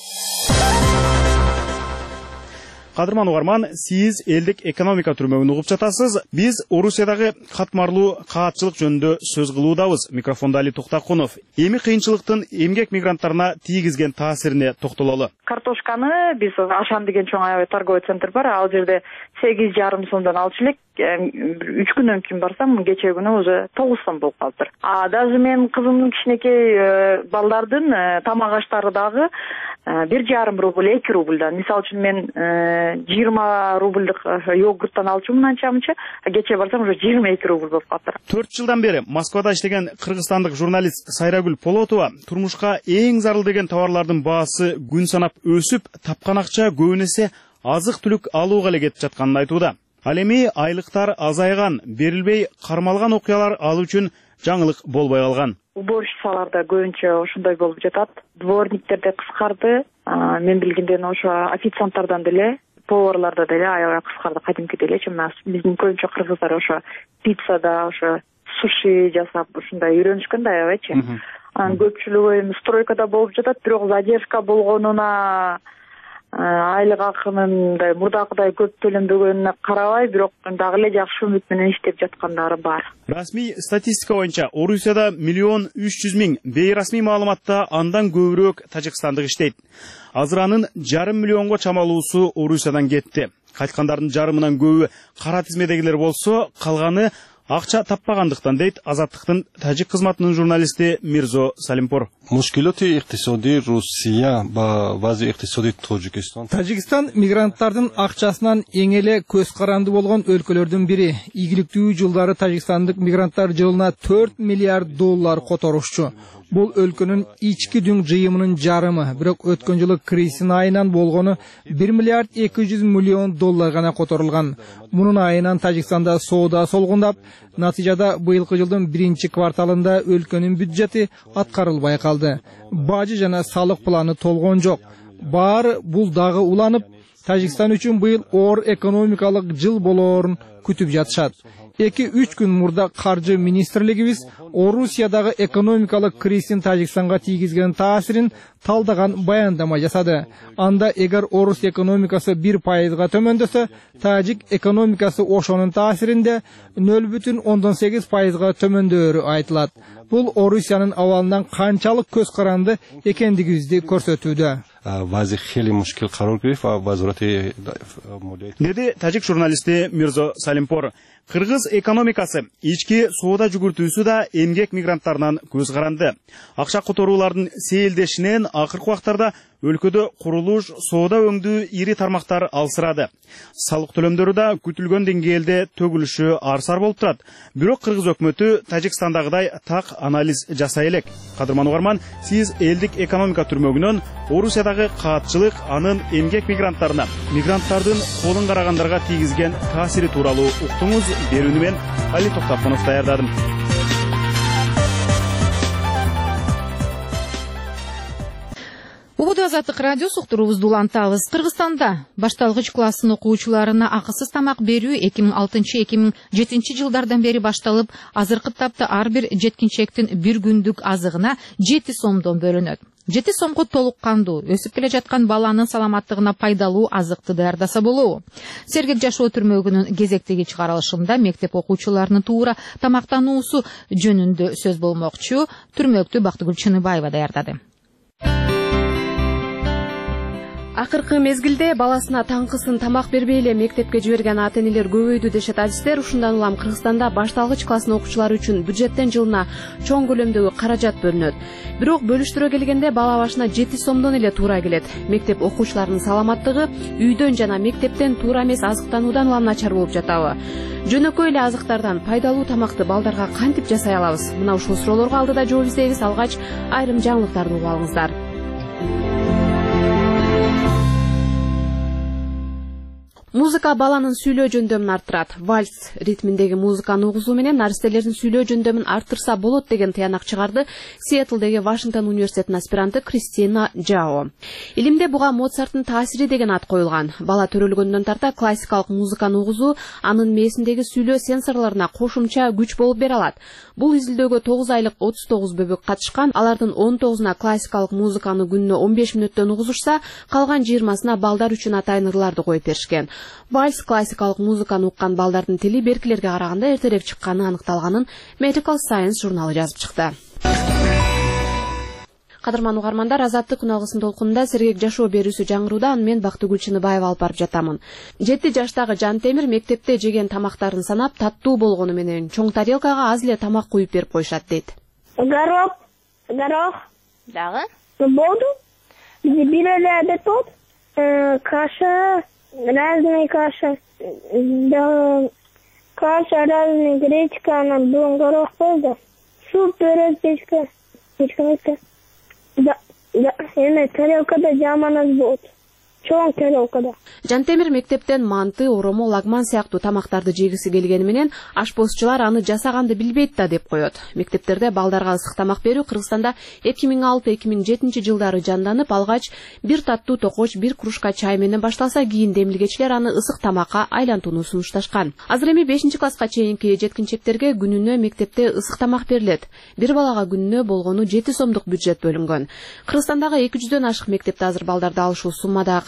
Кадырман угарман, сиз элдик экономика түрмөгүн угуп жатасыз. Биз Орусиядагы катмарлуу каатчылык жөнүндө сөз кылуудабыз. Микрофонда Али Токтакунов. Эми кыйынчылыктын эмгек мигранттарына тийгизген таасирине токтололу. Картошканы биз Ашан деген чоң аябай торговый центр бар. Ал жерде 8,5 сомдон алчу элек. 3 күнөн кийин барсам, кечээ күнү уже 9 сом болуп калыптыр. Даже мен кызымдын кичинекей балдардын тамак аштары дагы 1,5 рубль, 2 рубльдан. Мисалы үчүн мен 20 рубльдык йогурттан алчумун анча-мынча, кечээ барсам уже 22 рубль болуп калыптыр. 4 жылдан бери Москвада иштеген кыргызстандык журналист Сайрагүл Полотова турмушка эң зарыл деген товарлардын баасы күн санап өсүп, тапкан акча көбүн эсе азык-түлүк алууга эле кетип жатканын айтууда. Ал эми айлыктар азайган, берилбей кармалган окуялар ал үчүн жаңылык болбой калган. Уборщицаларда көбүнчө ошондой болуп жатат. Дворниктерде кыскарды. Мен билгенден ошо официанттардан деле, поварларда деле аябай кыскарды кадимкидей элечи. Биздин көбүнчө кыргыздар ошо пиццада, ошо суши жасап, ушундай үйрөнүшкөн да аябайчы. Анын көпчүлүгү эми стройкада болуп жатат, бирок задержка болгонуна айлык акынын мындай мурдакыдай көп төлөнбөгөнүнө карабай, бирок дагы эле жакшы үмүт менен иштеп жаткандары бар. Расмий статистика боюнча Орусияда 1,3 миллион, бейрасмий маалыматта андан көбүрөөк тажикстандык иштейт. Азыр анын 5,5 миллионго чамалуусу Орусиядан кетти. Кайткандардын жарымынан көбү кара тизмедегилер болсо, калганы акча таппагандыктан дейт Азаттыктын тажик кызматынын журналисти Мирзо Салимпур. Мушкилоти иктисодий Русия ба вазъи иктисодий Тожикистан. Тажикстан мигранттардын акчасынан эң эле көз каранды болгон өлкөлөрдүн бири. Ийгиликтүү жылдары тажикстандык мигранттар жылына 4 миллиард доллар которушчу. Бул өлкөнүн ички дүң жыйымынын жарымы, бирок өткөн жылы кризистин айынан болгону 1 миллиард 200 миллион доллар гана которулган. Мунун айынан Тажикстанда соода солгундап, натыйжада быйылкы жылдын 1-кварталында өлкөнүн бюджети аткарылбай калды. Бажы жана салык планы толгон жок. Баары бул дагы уланып, Тажикстан үчүн быйыл оор экономикалык жыл болоорун күтүп жатышат. 2-3 күн мурда каржы министрлигибиз Орусиядагы экономикалык кризистин Тажикстанга тийгизген таасирин талдаган баяндама жасады. Анда эгер Орус экономикасы 1%га төмөндөсө, Тажик экономикасы ошонун таасиринде 0,8%га төмөндөөрү айтылат. Бул Орусиянын абалынан канчалык көз каранды экендигибизди көрсөтүүдө. Деди тажик журналисти Мирзо Салимпур. Кыргыз экономикасы ички соода жүгүртүүсү да эмгек мигранттарынан көз каранды. Акча которуулардын сейилдешинен акыркы убактарда өлкөдө курулуш, соода өңдүү ири тармактар алсырады. Салык төлөмдөрү да күтүлгөн деңгээлде төгүлүшү арсар болуп турат. Бирок кыргыз өкмөтү Тажикстандагыдай так анализ жасай элек. Кадырман угарман, сиз элдик экономика түрмөгүнөн Орусиядагы каатчылык анын эмгек мигранттарына, мигранттардын колун карагандарга тийгизген таасири тууралуу уктуңуз. Берүүнү мен Али Токтакунов даярдадым. Убуду Азаттык радиосу уктуруубузду улантабыз. Кыргызстанда башталгыч класстын окуучуларына акысыз тамак берүү 2006-2007 жылдардан бери башталып, азыркы тапта ар бир жеткинчектин бир күндүк азыгына 7 сомдон бөлүнөт. 7 сомго толук кандуу, өсүп келе жаткан баланын саламаттыгына пайдалуу азыкты даярдаса болобу? Сергек жашоо түрмөгүнүн кезектеги чыгарылышында мектеп окуучуларынын туура тамактануусу жөнүндө сөз болмокчу. Түрмөктү Бактыгүл Чыныбаева даярдады. Акыркы мезгилде баласына таңкысын тамак бербей эле мектепке жиберген ата-энелер көбөйдү дешет адистер. Ушундан улам Кыргызстанда башталгыч класстын окуучулары үчүн бюджеттен жылына чоң көлөмдөгү каражат бөлүнөт. Бирок бөлүштүрө келгенде бала башына 7 сомдон эле туура келет. Мектеп окуучуларынын саламаттыгы үйдөн жана мектептен туура эмес азыктануудан улам начар болуп жатабы? Жөнөкөй эле азыктардан пайдалуу тамакты балдарга кантип жасай алабыз? Мына ушул суроолорго алдыда жооп издейбиз. Алгач айрым жаңылыктарды угуп алыңыздар. Музыка баланын сүйлөө жөндөмүн арттырат. Вальс ритминдеги музыканы угузуу менен наристелердин сүйлөө жөндөмүн арттырса болот деген тыянак чыгарды Сиэтлдеги Вашингтон университетинин аспиранты Кристина Джао. Илимде буга Моцарттын таасири деген ат коюлган. Бала төрөлгөндөн тарта классикалык музыканы угузуу анын мээсиндеги сүйлөө сенсорлоруна кошумча күч болуп бере алат. Бул изилдөөгө 9 айлык 39 бөбөк катышкан. Алардын 19-уна классикалык музыканы күнүнө 15 мүнөттөн угузушса, калган 20-сына балдар үчүн атайын ырларды коюп беришкен. Вальс классикалык музыканы уккан балдардын тили беркилерге караганда эртерээк чыкканы аныкталганын Medical Science журналы жазып чыкты. Кадырман угармандар, Азаттык күн алгысын толкунунда сергек жашоо берүүсү жаңырууда. Аны мен Бактыгүл Чыныбаева алып барып жатамын. 7 жаштагы Жантемир мектепте жеген тамактарын санап, таттуу болгону менен чоң тарелкага аз эле тамак куюп берип коюшат дейт. Горох. Дагы? Болду. Бир эле обед болот. Каша, разные каша. Да, каша разные, гречка, она горох болды. Суп, пирог, печка. Да, тарелкада жаманат болот. Чоң тарелкада. Жантемир мектептен манты, оромо, лагман сыяктуу тамактарды жегиси келгени менен ашпозчулар аны жасаганды билбейт да деп коет. Мектептерде балдарга ысык тамак берүү Кыргызстанда 2006-2007 жылдары жанданып, алгач бир таттуу токоч, бир кружка чай менен башталса, кийин демилгечилер аны ысык тамакка айлантууну сунушташкан. Азыр эми 5-класска чейинки жеткинчектерге күнүнө мектепте ысык тамак берилет. Бир балага күнүнө болгону 7 сомдук бюджет бөлүнгөн. Кыргызстандагы 200дөн ашык мектепте азыр балдарды алышуу суммада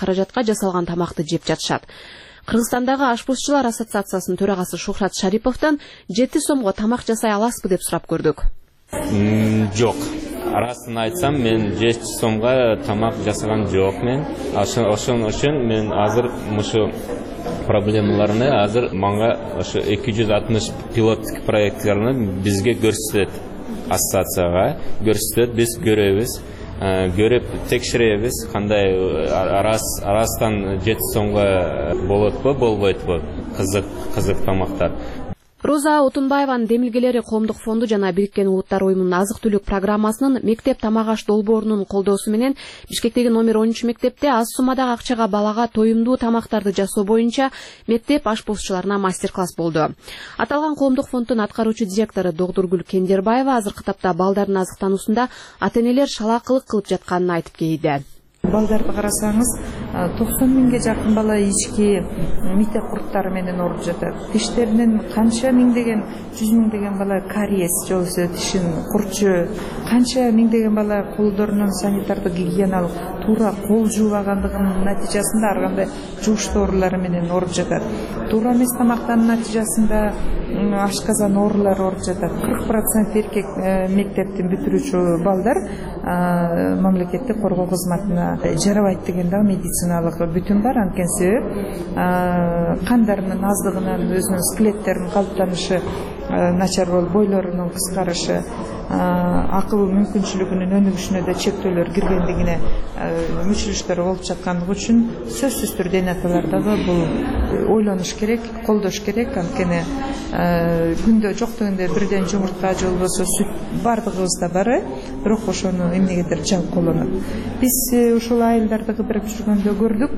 каражатка жасалган тамакты жеп жатышат. Кыргызстандагы ашпозчулар ассоциациясынын төрагасы Шухрат Шариповдон 7 сомго тамак жасай аласызбы деп сурап көрдүк. Жок. Арасын айтсам, мен 7 сомго тамак жасаган жокмун. Ошон үчүн мен азыр мушу проблемаларны азыр мага ошо 260 пилоттук проектлерни бизге көрсөтөт. Ассоциацияга көрсөтөт, биз көрөбүз. Görüp tekşireybiz, kanday arastan 7 сомго болотпу, болбойтпу, кызык тамактар. Роза Отунбаеванын демилгелери Коомдук фонду жана Бириккен Улуттар уюмунун азык-түлүк программасынын мектеп тамак аш долбоорунун колдоосу менен Бишкектеги номер 13 мектепте аз суммадагы акчага балага тоюмдуу тамактарды жасоо боюнча мектеп ашпозчуларына мастер-класс болду. Аталган Коомдук фонддун аткаруучу директору Догдургүл Кендербаева азыркы тапта балдардын азыктануусунда ата-энелер шалаакылык кылып жатканын айтып келди. Балдарды карасаңыз 90 миңге жакын бала ички мектеп курттары менен ооруп жатат. Тиштеринен канча миңдеген, 100 миңдеген бала кариес же болбосо тишин курчу, канча миңдеген бала колдорунун санитардык гигиеналык туура кол жуубагандыгынын натыйжасында ар кандай жууш оорулары менен ооруп жатат. Туура эмес тамактанын натыйжасында ашказан оорулары ооруп жатат. 40% эркек мектептин бүтүрүүчү балдар мамлекеттик коргоо кызматына жарабайт деген да медициналык бүтүн бар. Анткени себеп кандарынын аздыгынан өзүнүн скелеттеринин калыптанышы начар болуп, бойлорунун кыскарышы, акыл мүмкүнчүлүгүнүн өнүгүшүнө да чектөөлөр киргендигине мүчүлүштөр болуп жаткандыгы үчүн сөзсүз түрдө эне аталар дагы бул ойлонуш керек, колдош керек. Анткени күндө жок дегенде бирден жумуртка же болбосо сүт бардыгыбызда бар, бирок ошону эмнегедир жабып колонот. Биз ушул айылдарды кыдырып жүргөндө көрдүк,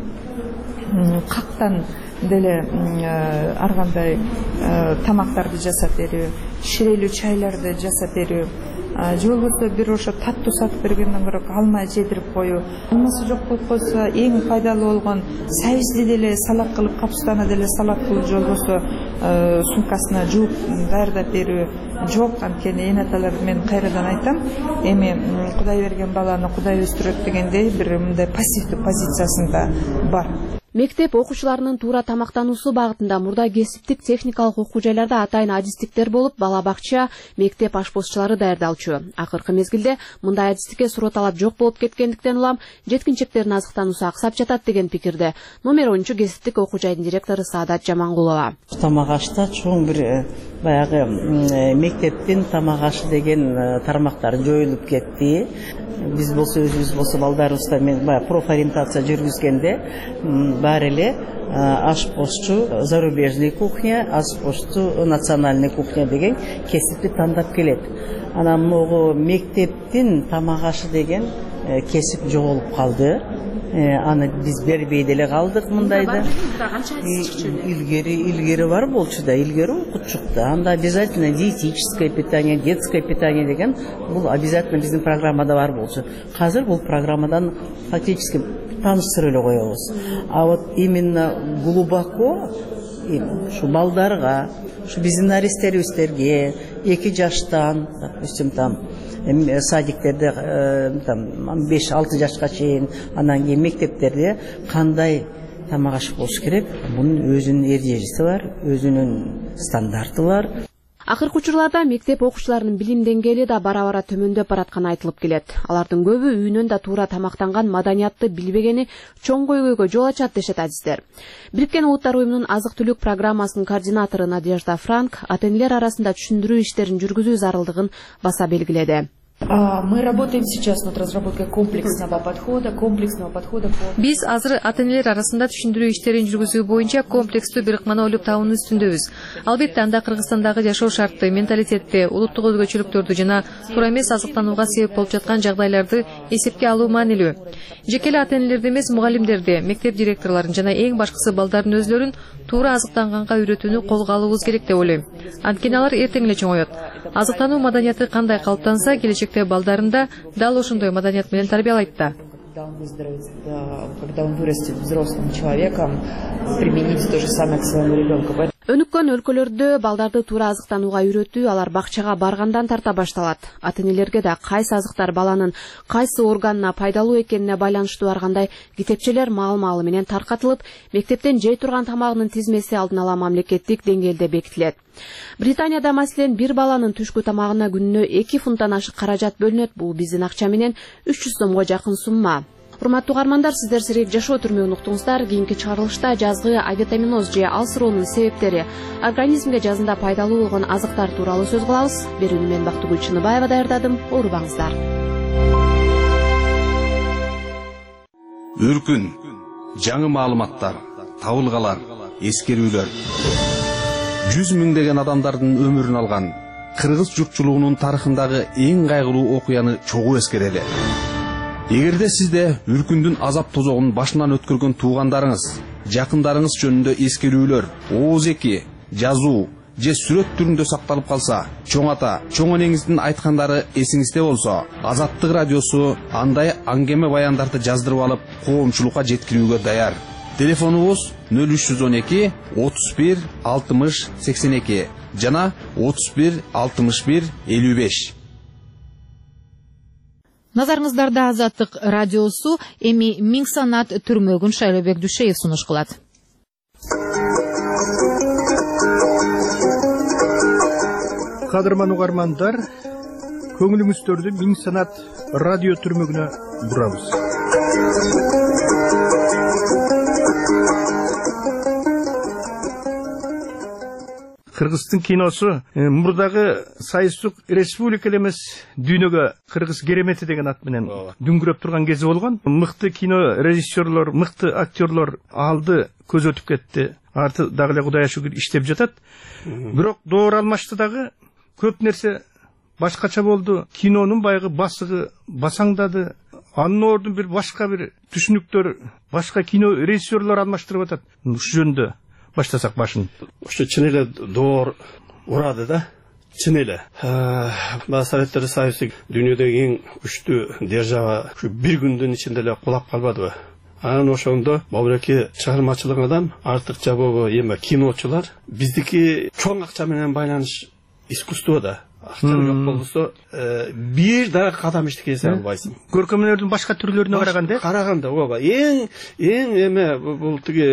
кактан деле ар кандай тамактарды жасап берүү, ширелүү чайларды жасап берүү, же болбосо бир ошо таттуу сатып бергенден көрө алмай жедирип коюу. Алмасы жок болуп койсо эң пайдалуу болгон сабизди деле салат кылып, капустаны деле салат кылып, же болбосо сумкасына жууп даярдап берүү жок. Анткени эне аталар мен кайрадан айтам, эми Кудай берген баланы Кудай өстүрөт дегендей бир мындай пассивдүү позициясында бар. Мектеп окуучуларынын туура тамактануусу багытында мурда кесиптик техникалык окуу жайларда атайын адистиктер болуп, бала бакча, мектеп ашпозчулары даярдалчу. Акыркы мезгилде мындай адистикке суроо талап жок болуп кеткендиктен улам жеткинчектердин азыктануусу аксап жатат деген пикирде номер 10 кесиптик окуу жайдын директору Саадат Жамангулова. Тамак ашта чоң бир баягы мектептин тамак ашы деген тармактар жоюлуп кетти. Биз болсо өзүбүз болсо балдарыбызда мен баягы профориентация жүргүзгөндө бар эле ашпозчу зарубежный кухня, ашпозчу национальный кухня деген кесипти тандап келет. Анан могу мектептин тамак ашы деген кесип жоголуп калды. Аны биз бербей деле калдык мындайда. Илгери бар болчу да, илгери окутчук да. Анда обязательно диетическое питание, детское питание деген бул обязательно биздин программада бар болчу. Азыр бул программадан фактически таныштырып эле коебуз. А вот именно глубоко ушу балдарга, ушу биздин наристерибизге 2 жаштан, допустим, там садиктерде 5-6 жашка чейин, анан кийин мектептерде кандай тамак аш болуш керек? Бунун өзүнүн эрежеси бар, өзүнүн стандарты бар. Акыркы учурларда мектеп окуучуларынын билим деңгээли да бара-бара төмөндөп баратканы айтылып келет. Алардын көбү үйүнөн да туура тамактанган маданиятты билбегени чоң көйгөйгө жол ачат дешет адистер. Бириккен Улуттар уюмунун азык-түлүк программасынын координатору Надежда Франк ата-энелер арасында түшүндүрүү иштерин жүргүзүү зарылдыгын баса белгиледи. Мы работаем сейчас над разработкой комплексного подхода. Биз азыр ата-энелер арасында түшүндүрүү иштерин жүргүзүү боюнча комплекстүү бир ыкманы ойлоп табуунун үстүндөбүз. Албетте анда Кыргызстандагы жашоо шартты, менталитетти, улуттук өзгөчөлүктөрдү жана туура эмес азыктанууга себеп болуп жаткан жагдайларды эсепке алуу маанилүү. Жеке эле ата-энелерди эмес, мугалимдерди, мектеп директорлорун жана эң башкысы балдардын өзлөрүн туура азыктанганга үйрөтүүнү колго алуубуз керек деп ойлойм. Анткени алар эртең эле чоңоет. Азыктануу маданияты кандай калыптанса, келечекте балдарында дал ошондой маданият менен тарбиялайт да. Когда он вырастет взрослым человеком, применить то же самое к своему ребенку. Өнүккөн өлкөлөрдө балдарды туура азыктанууга үйрөтүү алар бакчага баргандан тарта башталат. Ата-энелерге да кайсы азыктар баланын кайсы органына пайдалуу экенине байланыштуу аргандай китепчелер маал-маалы менен таркатылып, мектептен жей турган тамагынын тизмеси алдын ала мамлекеттик деңгээлде бекитилет. Британияда маселен бир баланын түшкү тамагына күнүнө 2 фунттан ашык каражат бөлүнөт. Бул биздин акча менен 300 сомго жакын сумма. Урматтуу угармандар, сиздер сирек жашоо түрмөгүн уктуңуздар. Кийинки чыгарылышта жазгы авитаминоз же алсыроонун себептери, организмге жазында пайдалуу болгон азыктар тууралуу сөз кылабыз. Берүүнү мен Бактыгүл Чыныбаева даярдадым. Оорубаңыздар. Өркүн, жаңы маалыматтар, табылгалар, эскерүүлөр. 100 миңдеген адамдардын өмүрүн алган кыргыз журтчулугунун тарыхындагы эң кайгылуу окуяны чогуу эскерели. Эгерде сизде үркүндүн азап тозогун башынан өткөргөн туугандарыңыз, жакындарыңыз жөнүндө эскерүүлөр, ооз-эки, жазуу же сүрөт түрүндө сакталып калса, чоң ата, чоң энеңиздин айткандары эсиңизде болсо, Азаттык радиосу андай аңгеме баяндарды жаздырып алып, коомчулукка жеткирүүгө даяр. Телефонубуз 0312 31 60 82 жана 31 61 55. Назарыңыздарда Азаттык радиосу эми Миң санат түрмөгүн Шайлообек Дүшеев сунуш кылат. Кадырман угармандар, көңүлүңүздөрдү Миң санат радио түрмөгүнө бурабыз. Кыргыздын киносу мурдагы Сайыстык республика эмес дүйнөгө Кыргыз керемети деген ат менен дүңгүрөп турган кези болгон. Мыкты кино режиссерлор, мыкты актерлор алды, көз өтүп кетти. Арты дагы эле Кудайга шүгүр иштеп жатат. Бирок доор алмашты дагы көп нерсе башкача болду. Кинонун байгы басыгы басаңдады. Анын ордун бир башка бир түшүнүктөр, башка кино режиссерлор алмаштырып атат. Ушул жөнүндө баштасак башын. Ушу чын эле доор урады да. Чын эле. Советтер Союзу дүйнөдөгү эң күчтүү держава ушу бир күндүн ичинде эле кулап калбадыбы? Анан ошондо бабыреки чыгармачылыгынан артыкча боло эме киночулар биздики чоң акча менен байланыш искусство да. Акча жок болсо бир да кадам иштесе албайсың. Көркөмөнөрдүн башка түрлөрүнө караганда ооба эң эме бул тиги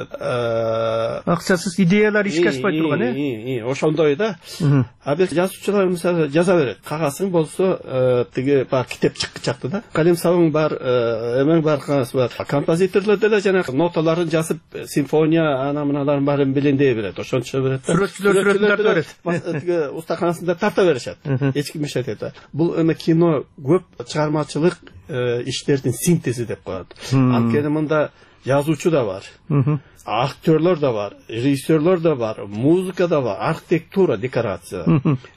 акчасыз идеялар ишке ашпай турган ошондой да. А бир жазуучулар мисалы жаза берет. Кагасың болсо тиги бар китеп чыкчакты да. Калем сабың бар, эмең бар, кагасы бар. Композиторлор деле жана ноталарын жазып симфония ана мыналарын баарын белендей берет. Ошончо берет. Сүрөтчүлөр сүрөттөрдү берет. Тиги устаканасында тарта беришет. Эч ким иштет. Бул эме кино көп чыгармачылык иштердин синтези деп коет. Анткени мында жазуучу да бар. Актерлор да бар, режиссерлор да бар, музыка да бар, архитектура, декорация.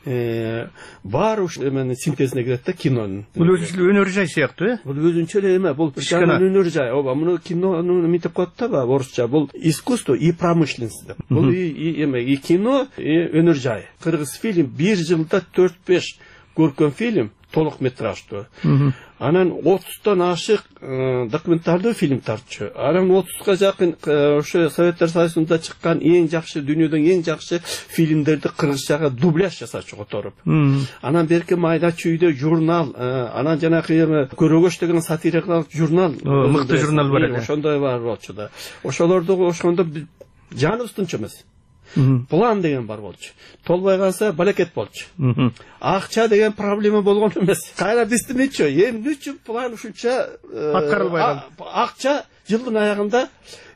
Бар уш эменин синтезине кирет да кинонун. Бул өзүнчө өнөр жай сыяктуу, Бул өзүнчө эле эме, бул өнөр жай. Ооба, муну кинону мынтип коет да, орусча. Бул искусство и промышленность деп. Бул эме и кино, и өнөр жай. Кыргыз фильм бир жылда 4-5 көркөм фильм толук метраждуу. Анан 30тан ашык документардуу фильм тартчу. Анан 30га жакын ошо Советтер Союзунда чыккан эң жакшы, дүйнөдөн эң жакшы фильмдерди кыргызчага дубляж жасачу которуп. Анан берки майда чүйдө журнал, анан жанакы көрөгөч деген сатирикалык журнал, мыкты журнал бар эле. Ошондой бар болчу да. Ошолорду ошондо жаныбыздынча эмес. План деген бар болчу. Толбой калса балекет болчу. Акча деген проблема болгон эмес. Кайра биздимичи, эмне үчүн план ушунча аткарылбай калды. Акча жылдын аягында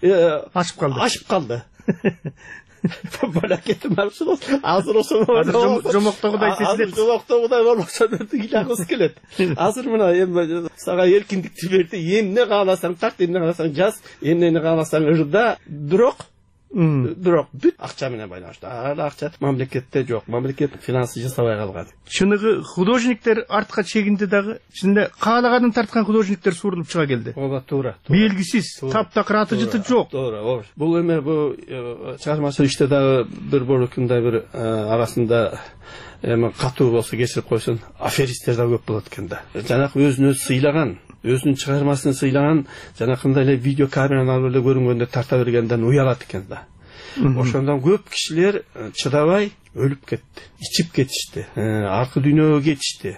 ашып калды. Балекетим арчылы. Азыр ошо жомоктогудай сезилет. Жомоктогудай болбосо ыйлагыбыз келет. Азыр мына эми сага эркиндикти берди. Эмне кааласаң тарт, эмне кааласаң жаз, эмнени кааласаң ырда. Бирок бүт акча менен байланыштуу. Акча мамлекетте жок. Мамлекет финансы жасабай калган. Чыныгы художниктер артка чегинди дагы. Чынында каалаганын тарткан художниктер сурулуп чыга келди. Ооба, туура. Белгисиз, таптакыр аты жыты жок. Туура. Бул эме бул чыгармачылык иште дагы бир болокундай бир арасында эме катуу болсо кечирип койсун, аферисттер да көп болот экен да. Жанакы өзүн сыйлаган, өзүнүн чыгармасын сыйлаган, жанакындай эле видео камеранын алып эле көрүнгөндө тарта бергенден уялат экен да. Ошондон көп кишилер чыдабай өлүп кетти, ичип кетишти, аркы дүйнөгө кетишти.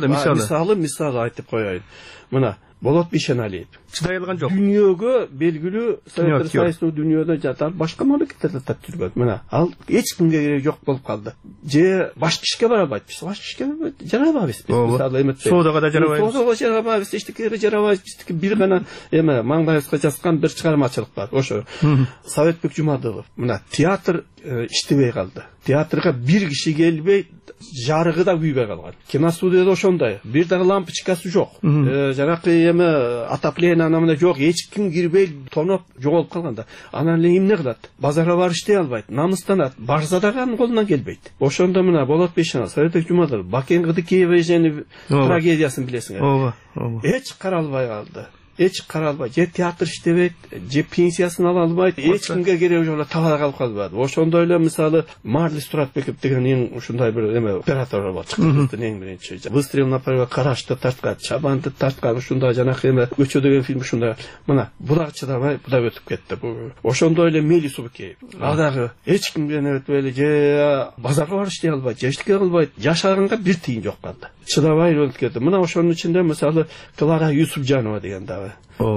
Мисалы айтып коеюн. Мына Болот Бишеналиев чыдай алган жок. Дүйнөгө белгилүү Советтер Союзунун дүйнөдө жатар башка мамлекеттерде тап жүргөн. Мына ал эч кимге кереги жок болуп калды. Же баш ишке барабайт. Баш ишке жарабайбыз. Мисалы эметте. Соодага да жарабайбыз. Соодага жарабайбыз, эчтеке жарабайбыз. Бир гана маңдайыбызга жазган бир чыгармачылык бар. Ошо Советбек Жумадылов. Мына театр иштебей калды. Театрга бир киши келбей, жарыгы да күйбөй калган. Киностудияда ошондой. Бир дагы лампочкасы жок. Жанакы отопление анамына жок, эч ким кирбей, тоноп жоголуп калганда. Анан эле эмне кылат? Базарга барып иштей албайт, намыстанат, барса дагы анын колунан келбейт. Ошондо мына Болот Бишенов, Советбек Жумадылов, Бакен Кыдыкеевичтин трагедиясын билесиңер. Ооба. Эч каралбай калды. Эч каралбай, же театр иштебейт, же пенсиясын ала албайт, эч кимге кереги жок, табада калып калбады. Ошондой эле мисалы Марлис Туратбеков деген эң ушундай бир оператор бар, чыккандын эң биринчи. Выстрел на правый карашты тарткан, чабанды тарткан, ушундай жанакы Көчө деген фильм ушундай. Мына буга чыдабай, буга өтүп кетти. Ошондой эле Мели Субыкеев. Адагы эч кимге өтпөй эле же базарга барып иштей албайт, же эчтеке кылбайт, жашаганга бир тыйын жок калды. Чыдабай өтүп кетти. Мына ошонун ичинде мисалы Клара Юсупжанова деген дагы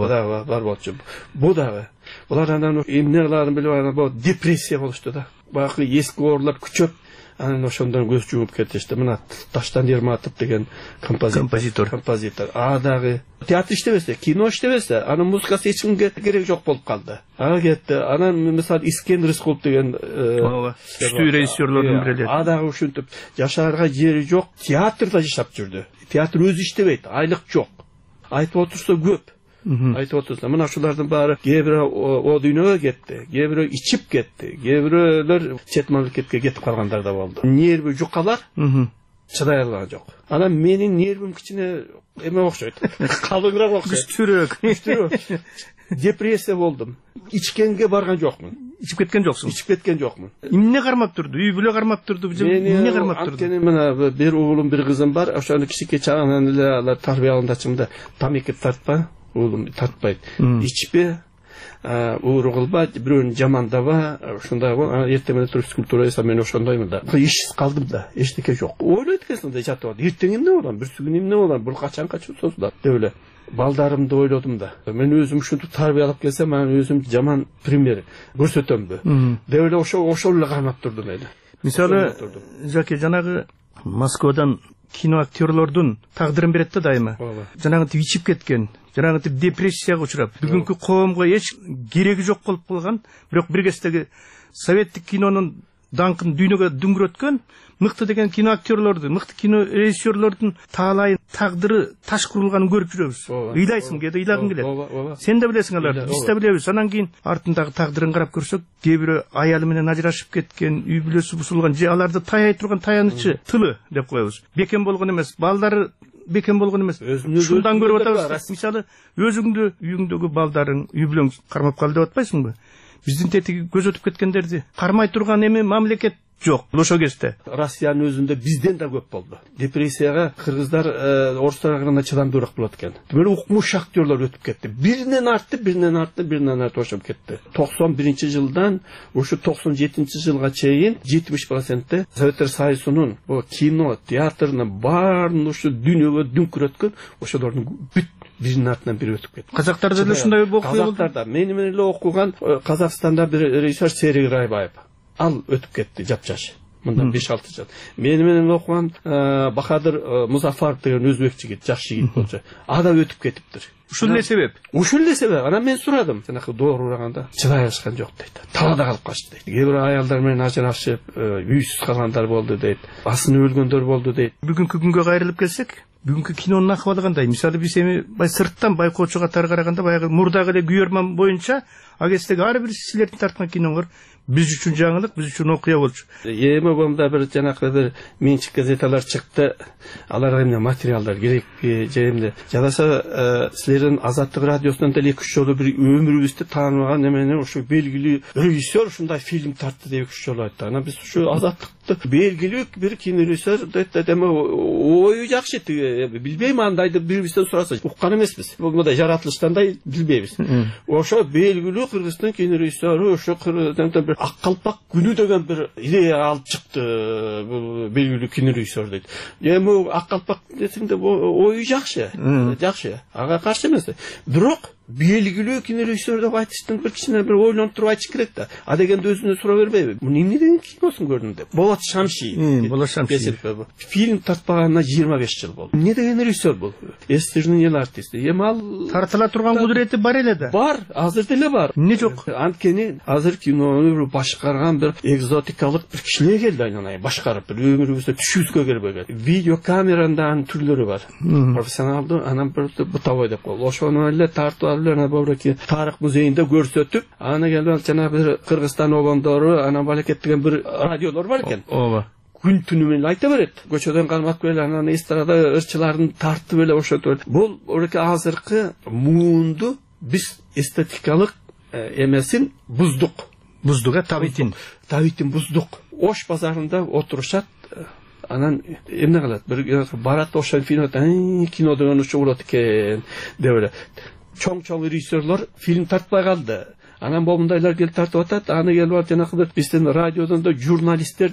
бар болчу. Бу дагы. Булар андан эмне кыларын билбей калган, депрессия болушту да. Баягы эски оорулар күчөп, анан ошондон көз жумуп кетишти. Мына Таштан Ерматов деген композитор. Дагы театр иштебесе, кино иштебесе, анын музыкасы эч кимге керек жок болуп калды. Кетти. Анан мисалы Искендер Рыскулов деген күчтүү режиссерлордун бири эле. Дагы ушинтип жашаарга жери жок, театрда жашап жүрдү. Театр өзү иштебейт, айлык жок. Айтып отурса көп. Айтып отурса, мына ушулардын баары кээ бирөө о дүйнөгө кетти, кээ бирөө ичип кетти, кээ бирөөлөр чет мамлекетке кетип калгандар да болду. Нерви жукалар чыдай алган жок. Анан менин нервим кичине эме окшойт. Калыңыраак окшойт. Күчтүүрөөк. Депрессия болдум. Ичкенге барган жокмун. Ичип кеткен жоксуң. Ичип кеткен жокмун. Эмне кармап турду? Үй бүлө кармап турду, эмне кармап турду? Анткени мына бир уулум, бир кызым бар. Ошону кичике чагынан эле алар тарбия алгандачымда тамеки тартпа, уулум тартпайт. Ичпе, ууру кылба, бирөөнү жамандаба, ушундай болуп, эртең менен туруп физкультура жасап мен ошондоймун да. Ишсиз калдым да, эчтеке жок. Ойлойт экенсиң да жатып атып, эртең эмне болом, бүрсүгүн эмне болом, бул качанга созулат деп эле. Балдарымды ойлодум да. Мен өзүм ушинтип тарбиялап келсем, мен өзүм жаман пример көрсөтөмбү деп эле ошол эле кармап турдум эле. Мисалы, Жаке, жанагы Москвадан кино актерлордун тагдырын берет да дайыма. Жанагынтип ичип кеткен, жанагынтип депрессияга учурап, бүгүнкү коомго эч кереги жок болуп калган, бирок бир кездеги советтик кинонун даңкын дүйнөгө дүңгүрөткөн мыкты деген кино актерлорду, мыкты кино режиссерлордун таалайын тагдыры таш курулганын көрүп жүрөбүз. Ыйлайсың, кээде ыйлагың келет. Сен да билесиң аларды, биз да билебиз. Анан кийин артындагы тагдырын карап көрсөк, кээ бирөө аялы менен ажырашып кеткен, үй бүлөсү бузулган, же аларды таяй турган таянычы тылы деп коебуз. Бекем болгон эмес, балдары бекем болгон эмес. Ушундан көрүп атабыз. Мисалы, өзүңдү, үйүңдөгү балдарың, үй бүлөң кармап калды деп атпайсыңбы? Биздин тетиги көз өтүп кеткендерди кармай турган эми мамлекет жок. Ошо кезде Россиянын өзүндө бизден да көп болду. Депрессияга кыргыздар, орустарга чыдамдуураак болот экен. Демек укмуш актерлор өтүп кетти. Биринен артып ошоп кетти. 91-жылдан ушу 97-жылга чейин 70% Советтер Союзунун кино, театрынын баарын ушу дүйнөгө дүңкүрөткөн ошолордун бүт биринин артынан бири өтүп кетти. Казактарда эле ушундай болду. Казактарда менен эле окуган Казакстанда бир режиссер Серик Райбаев. Ал өтүп кетти жапжаш. Мындан 5-6 жыл. Менен окуган Бахадыр Музафаров деген өзбек жигит, жакшы жигит болчу. Ада өтүп кетиптир. Ушул эле себеп. Ушул эле себеп. Анан мен сурадым. Жанакы доор ураганда чыдай алышкан жок дейт. Талада калып калышты дейт. Кээ бир аялдар менен ажырашып, үйсүз калгандар болду дейт. Басыны өлгөндөр болду дейт. Бүгүнкү күнгө кайрылып келсек, бүгүнкү кинонун акыбалы кандай? Мисалы биз эми сырттан байкоочу катары караганда баягы мурдагы эле күйөрман боюнча а кездеги ар бир силердин тарткан киноңор биз үчүн жаңылык, биз үчүн окуя болчу. Эми бомда бир жанакы бир менчик газеталар чыкты. Аларга эмне материалдар керекпи, же эмне? Жадаса силердин Азаттык радиосунан деле 2-3 жолу бир өмүрүбүздү тааныбаган эмени ушу белгилүү режиссер ушундай фильм тартты деп 2-3 жолу айтты. Анан биз ушу Азаттыкты белгилүү бир кинорежиссер деп эме ою жакшы, билбейм, андайды бирибизден сураса уккан эмеспиз. Мындай жаратылыштан да билбейбиз. Ошо белгилүү Кыргызстан кинорежиссеры ошо Кыргызстандан бир ак калпак күнү деген бир идея алып чыкты, бул белгилүү кинорежиссер дейт. Эми ак калпак десең да ою жакшы, жакшы. Ага каршы эмес. Бирок белгилүү кинорежиссер деп айтыштын бир кичине бир ойлонуп туруп айтыш керек да. А дегенде өзүнө суроо бербейби? Бул эмне деген киносун көрдүм деп. Болот Шамши. Болот Шамши. Фильм тартпаганына 25 жыл болду. Эмне деген режиссер бул? Эстердин эл артисти. Эми ал тартыла турган кудурети бар эле да. Бар, азыр деле бар. Эмне жок? Анткени азыр кинону башкарган бир экзотикалык бир кишилер келди айнанай, башкарып бир өмүрүбүздө түшүүскө келбеген. Видео камеранын түрлөрү бар. Профессионалдуу, анан бир бутовой деп коелу. Ошону эле тартып Бабраки тарых музейинде көрсөтүп, аны келип жана бир Кыргызстан обондору, анан балекет деген бир радиолор бар экен. Ооба. Күн түнү менен айта берет. Көчөдөн калмак эле анан эстрада ырчыларын тартып эле ошотуп. Бул ореке азыркы муунду биз эстетикалык эмесин буздук. Буздук, табитин буздук. Ош базарында отурушат. Анан эмне кылат? Бир барат ошол кино деген ушул болот экен деп эле. Чоң режиссерлор фильм тартпай калды. Анан момундайлар келип тартып атат. Аны келип жанагы биздин радиодон да журналисттер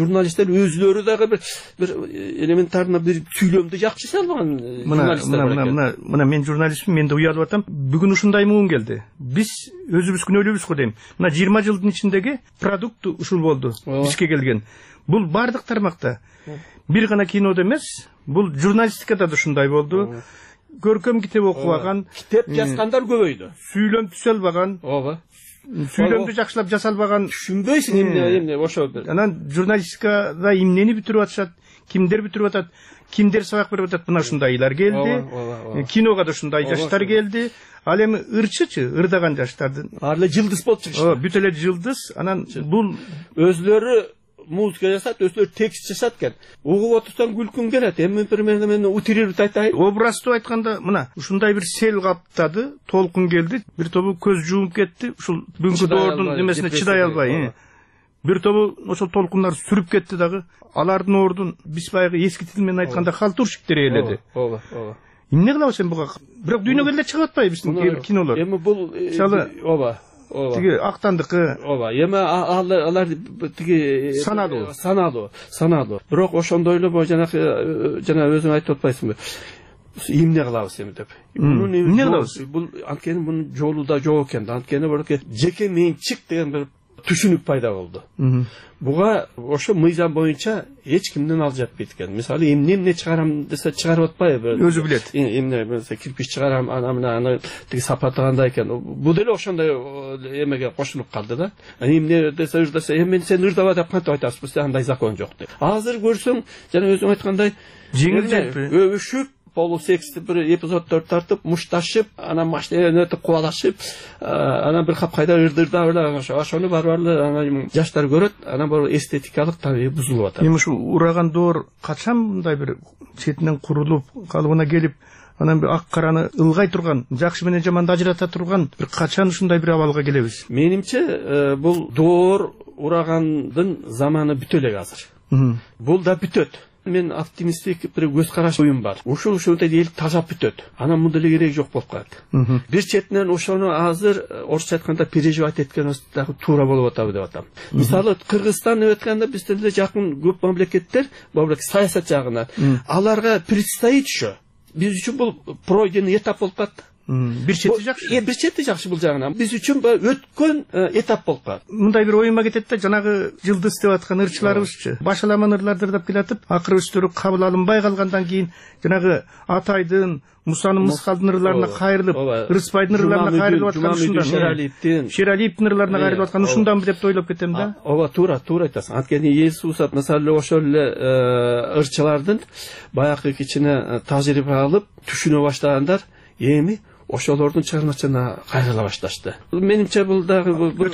өзүлөрү дагы бир элементарно бир сүйлөмдү жакшы албаган журналисттер. Мына мен журналистмин, мен да уялып атам. Бүгүн ушундай муун келди. Биз өзүбүз күнөөлүүбүз го дейм. Мына 20 жылдын ичиндеги продукт ушул болду. Бизге келген. Бул бардык тармакта. Бир гана кинодо эмес, бул журналистикада да ушундай болду. Көркөм китеп окубаган, китеп жазгандар көбөйдү. Сүйлөм түзөлбаган. Ооба. Сүйлөмдү жакшылап жасалбаган. Түшүнбөйсүң эмне ошо. Анан журналистикада эмнени бүтүрүп атышат, кимдер бүтүрүп атат, кимдер сабак берип атат. Мына ушундайлар келди. Кинога да ушундай жаштар келди. Ал эми ырчычы, ырдаган жаштардын. Арлы жылдыз болуп чыкты. Бүт эле жылдыз. Анан бул өзлөрү музыка жасат, өзлөр текст жасат экен. Угуп отурсаң күлкүң келет. Эми примерно мен утрируп айтайын. Образды айтканда, мына ушундай бир сел каптады, толкун келди, бир тобу көз жумуп кетти, ушул бүгүнкү доордун немесине чыдай албай. Бир тобу ошол толкундар сүрүп кетти дагы. Алардын ордун биз баягы эски тил менен айтканда халтурщиктер ээледи. Ооба. Эмне кылабыз эми буга? Бирок дүйнөгө эле чыгып атпайбы биздин кээ бир кинолор. Эми бул ооба. Тиги актандыкы. Ооба. Эми алар тиги саналуу. Бирок ошондой эле жана өзүң айтып атпайсыңбы? Эмне кылабыз эми деп. Эмне кылабыз? Бул анткени мунун жолу да жок экен. Анткени бирок жеке менчик деген бир түшүнүк пайда болду. Буга ошо мыйзам боюнча эч кимден ал жатпайт экен. Мисалы эмне чыгарам десе чыгарып атпайбы? Өзү билет. Эмне болсо кирпич чыгарам, аны тиги сапатагандай экен. Бул деле ошондой эмеге кошулуп калды да. Эмне десе мен сен ырдаба деп кантип айтасыз? Бизде андай закон жок деп. Азыр көрсөң, жана өзүң айткандай, жеңил желпи, өбүшүп полусексти бир эпизоддор тартып, мушташып, анан машина өтүп кубалашып, анан бир капкайда ырдырда эле ошону барбарлы анан жаштар көрөт, анан бул эстетикалык табиги бузулуп атат. Эми ушу ураган доор качан мындай бир четинен курулуп, калыбына келип, анан бир ак караны ылгай турган, жакшы менен жаманды ажырата турган бир качан ушундай бир абалга келебиз? Менимче бул доор урагандын заманы бүтө элек азыр. Бул да бүтөт. Мен оптимистик бир көз караш оюм бар. Ушундай эл тазап бүтөт. Анан мында эле кереги жок болуп калат. Бир четинен ошону азыр орусча айтканда переживать эткен дагы туура болуп атабы деп атам. Мисалы Кыргызстан өткөндө бизде деле жакын көп мамлекеттер, бул саясат жагынан аларга предстоит ошо. Биз үчүн бул пройденный этап болуп калат. Бир чети жакшы. Бир чети жакшы бул жагынан. Биз үчүн өткөн этап болуп калат. Мындай бир оюма кетет да, жанагы жылдыз деп аткан ырчыларыбызчы. Башаламан ырларды ырдап келатып, акыры өстөрү кабыл алынбай калгандан кийин жанагы Атайдын, Мусанын Мыскалдын ырларына кайрылып, Рыспайдын ырларына кайрылып аткан ушундан. Шералиевдин ырларына кайрылып аткан ушундан деп ойлоп кетем да. Ооба, туура айтасың. Анткени Иисусат мисалы ошол эле ырчылардын баягы кичине тажрыйба алып, түшүнө баштагандар эми ошолордун чыгармачына кайрыла башташты. Менимче бул дагы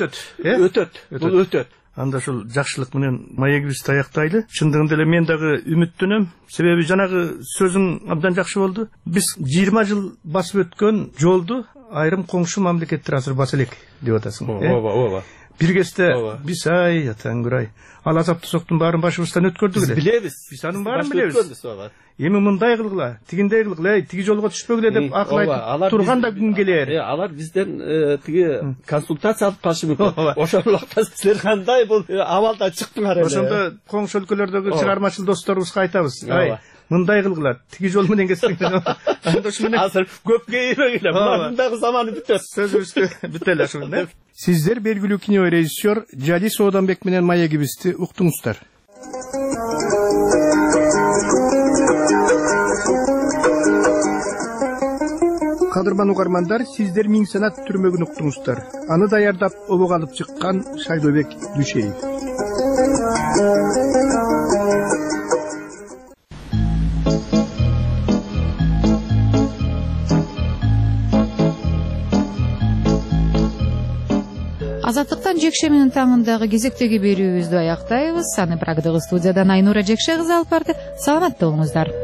өтөт. Анда ушул жакшылык менен маегибизди аяктайлы. Чындыгында эле мен дагы үмүттөнөм. Себеби жанагы сөзүң абдан жакшы болду. Биз 20 жыл басып өткөн жолду айрым коңшу мамлекеттер азыр баса элек деп атасың. Ооба. бир кезде биз ай таңгырай ал азапты соктун баарын башыбыздан өткөрдүк эле. Билебиз. Биз анын баарын билебиз. Эми мындай кылгыла, тигиндей кылгыла, тиги жолго түшпөгүлө деп акыл айтып турган да күн келер. Алар бизден тиги консультация алып калышы мүмкүн. Ошол убакта силер кандай бул абалда чыктыңар эле. Ошондо коңшу өлкөлөрдөгү чыгармачыл досторубузга айтабыз. Ай, мындай кылгыла, тиги жол менен кетсеңдер. Азыр көп кейбегиле. Мындагы заманы бүтөт. Сөзүбүздү бүтөлө ошондо. Сиздер белгилүү кино режиссер Жалис Оодонбек менен маегибизди уктуңуздар. Кадырман угармандар, сиздер Миң санат түрмөгүн уктуңуздар. Аны даярдап обого алып чыккан Шайдобек Дүшеев. Азаттыктан жекше менен таңындагы кезектеги берүүбүздү аяктайбыз. Аны Прагдагы студиядан Айнура Жекше кызы алып барды. Саламатта болуңуздар.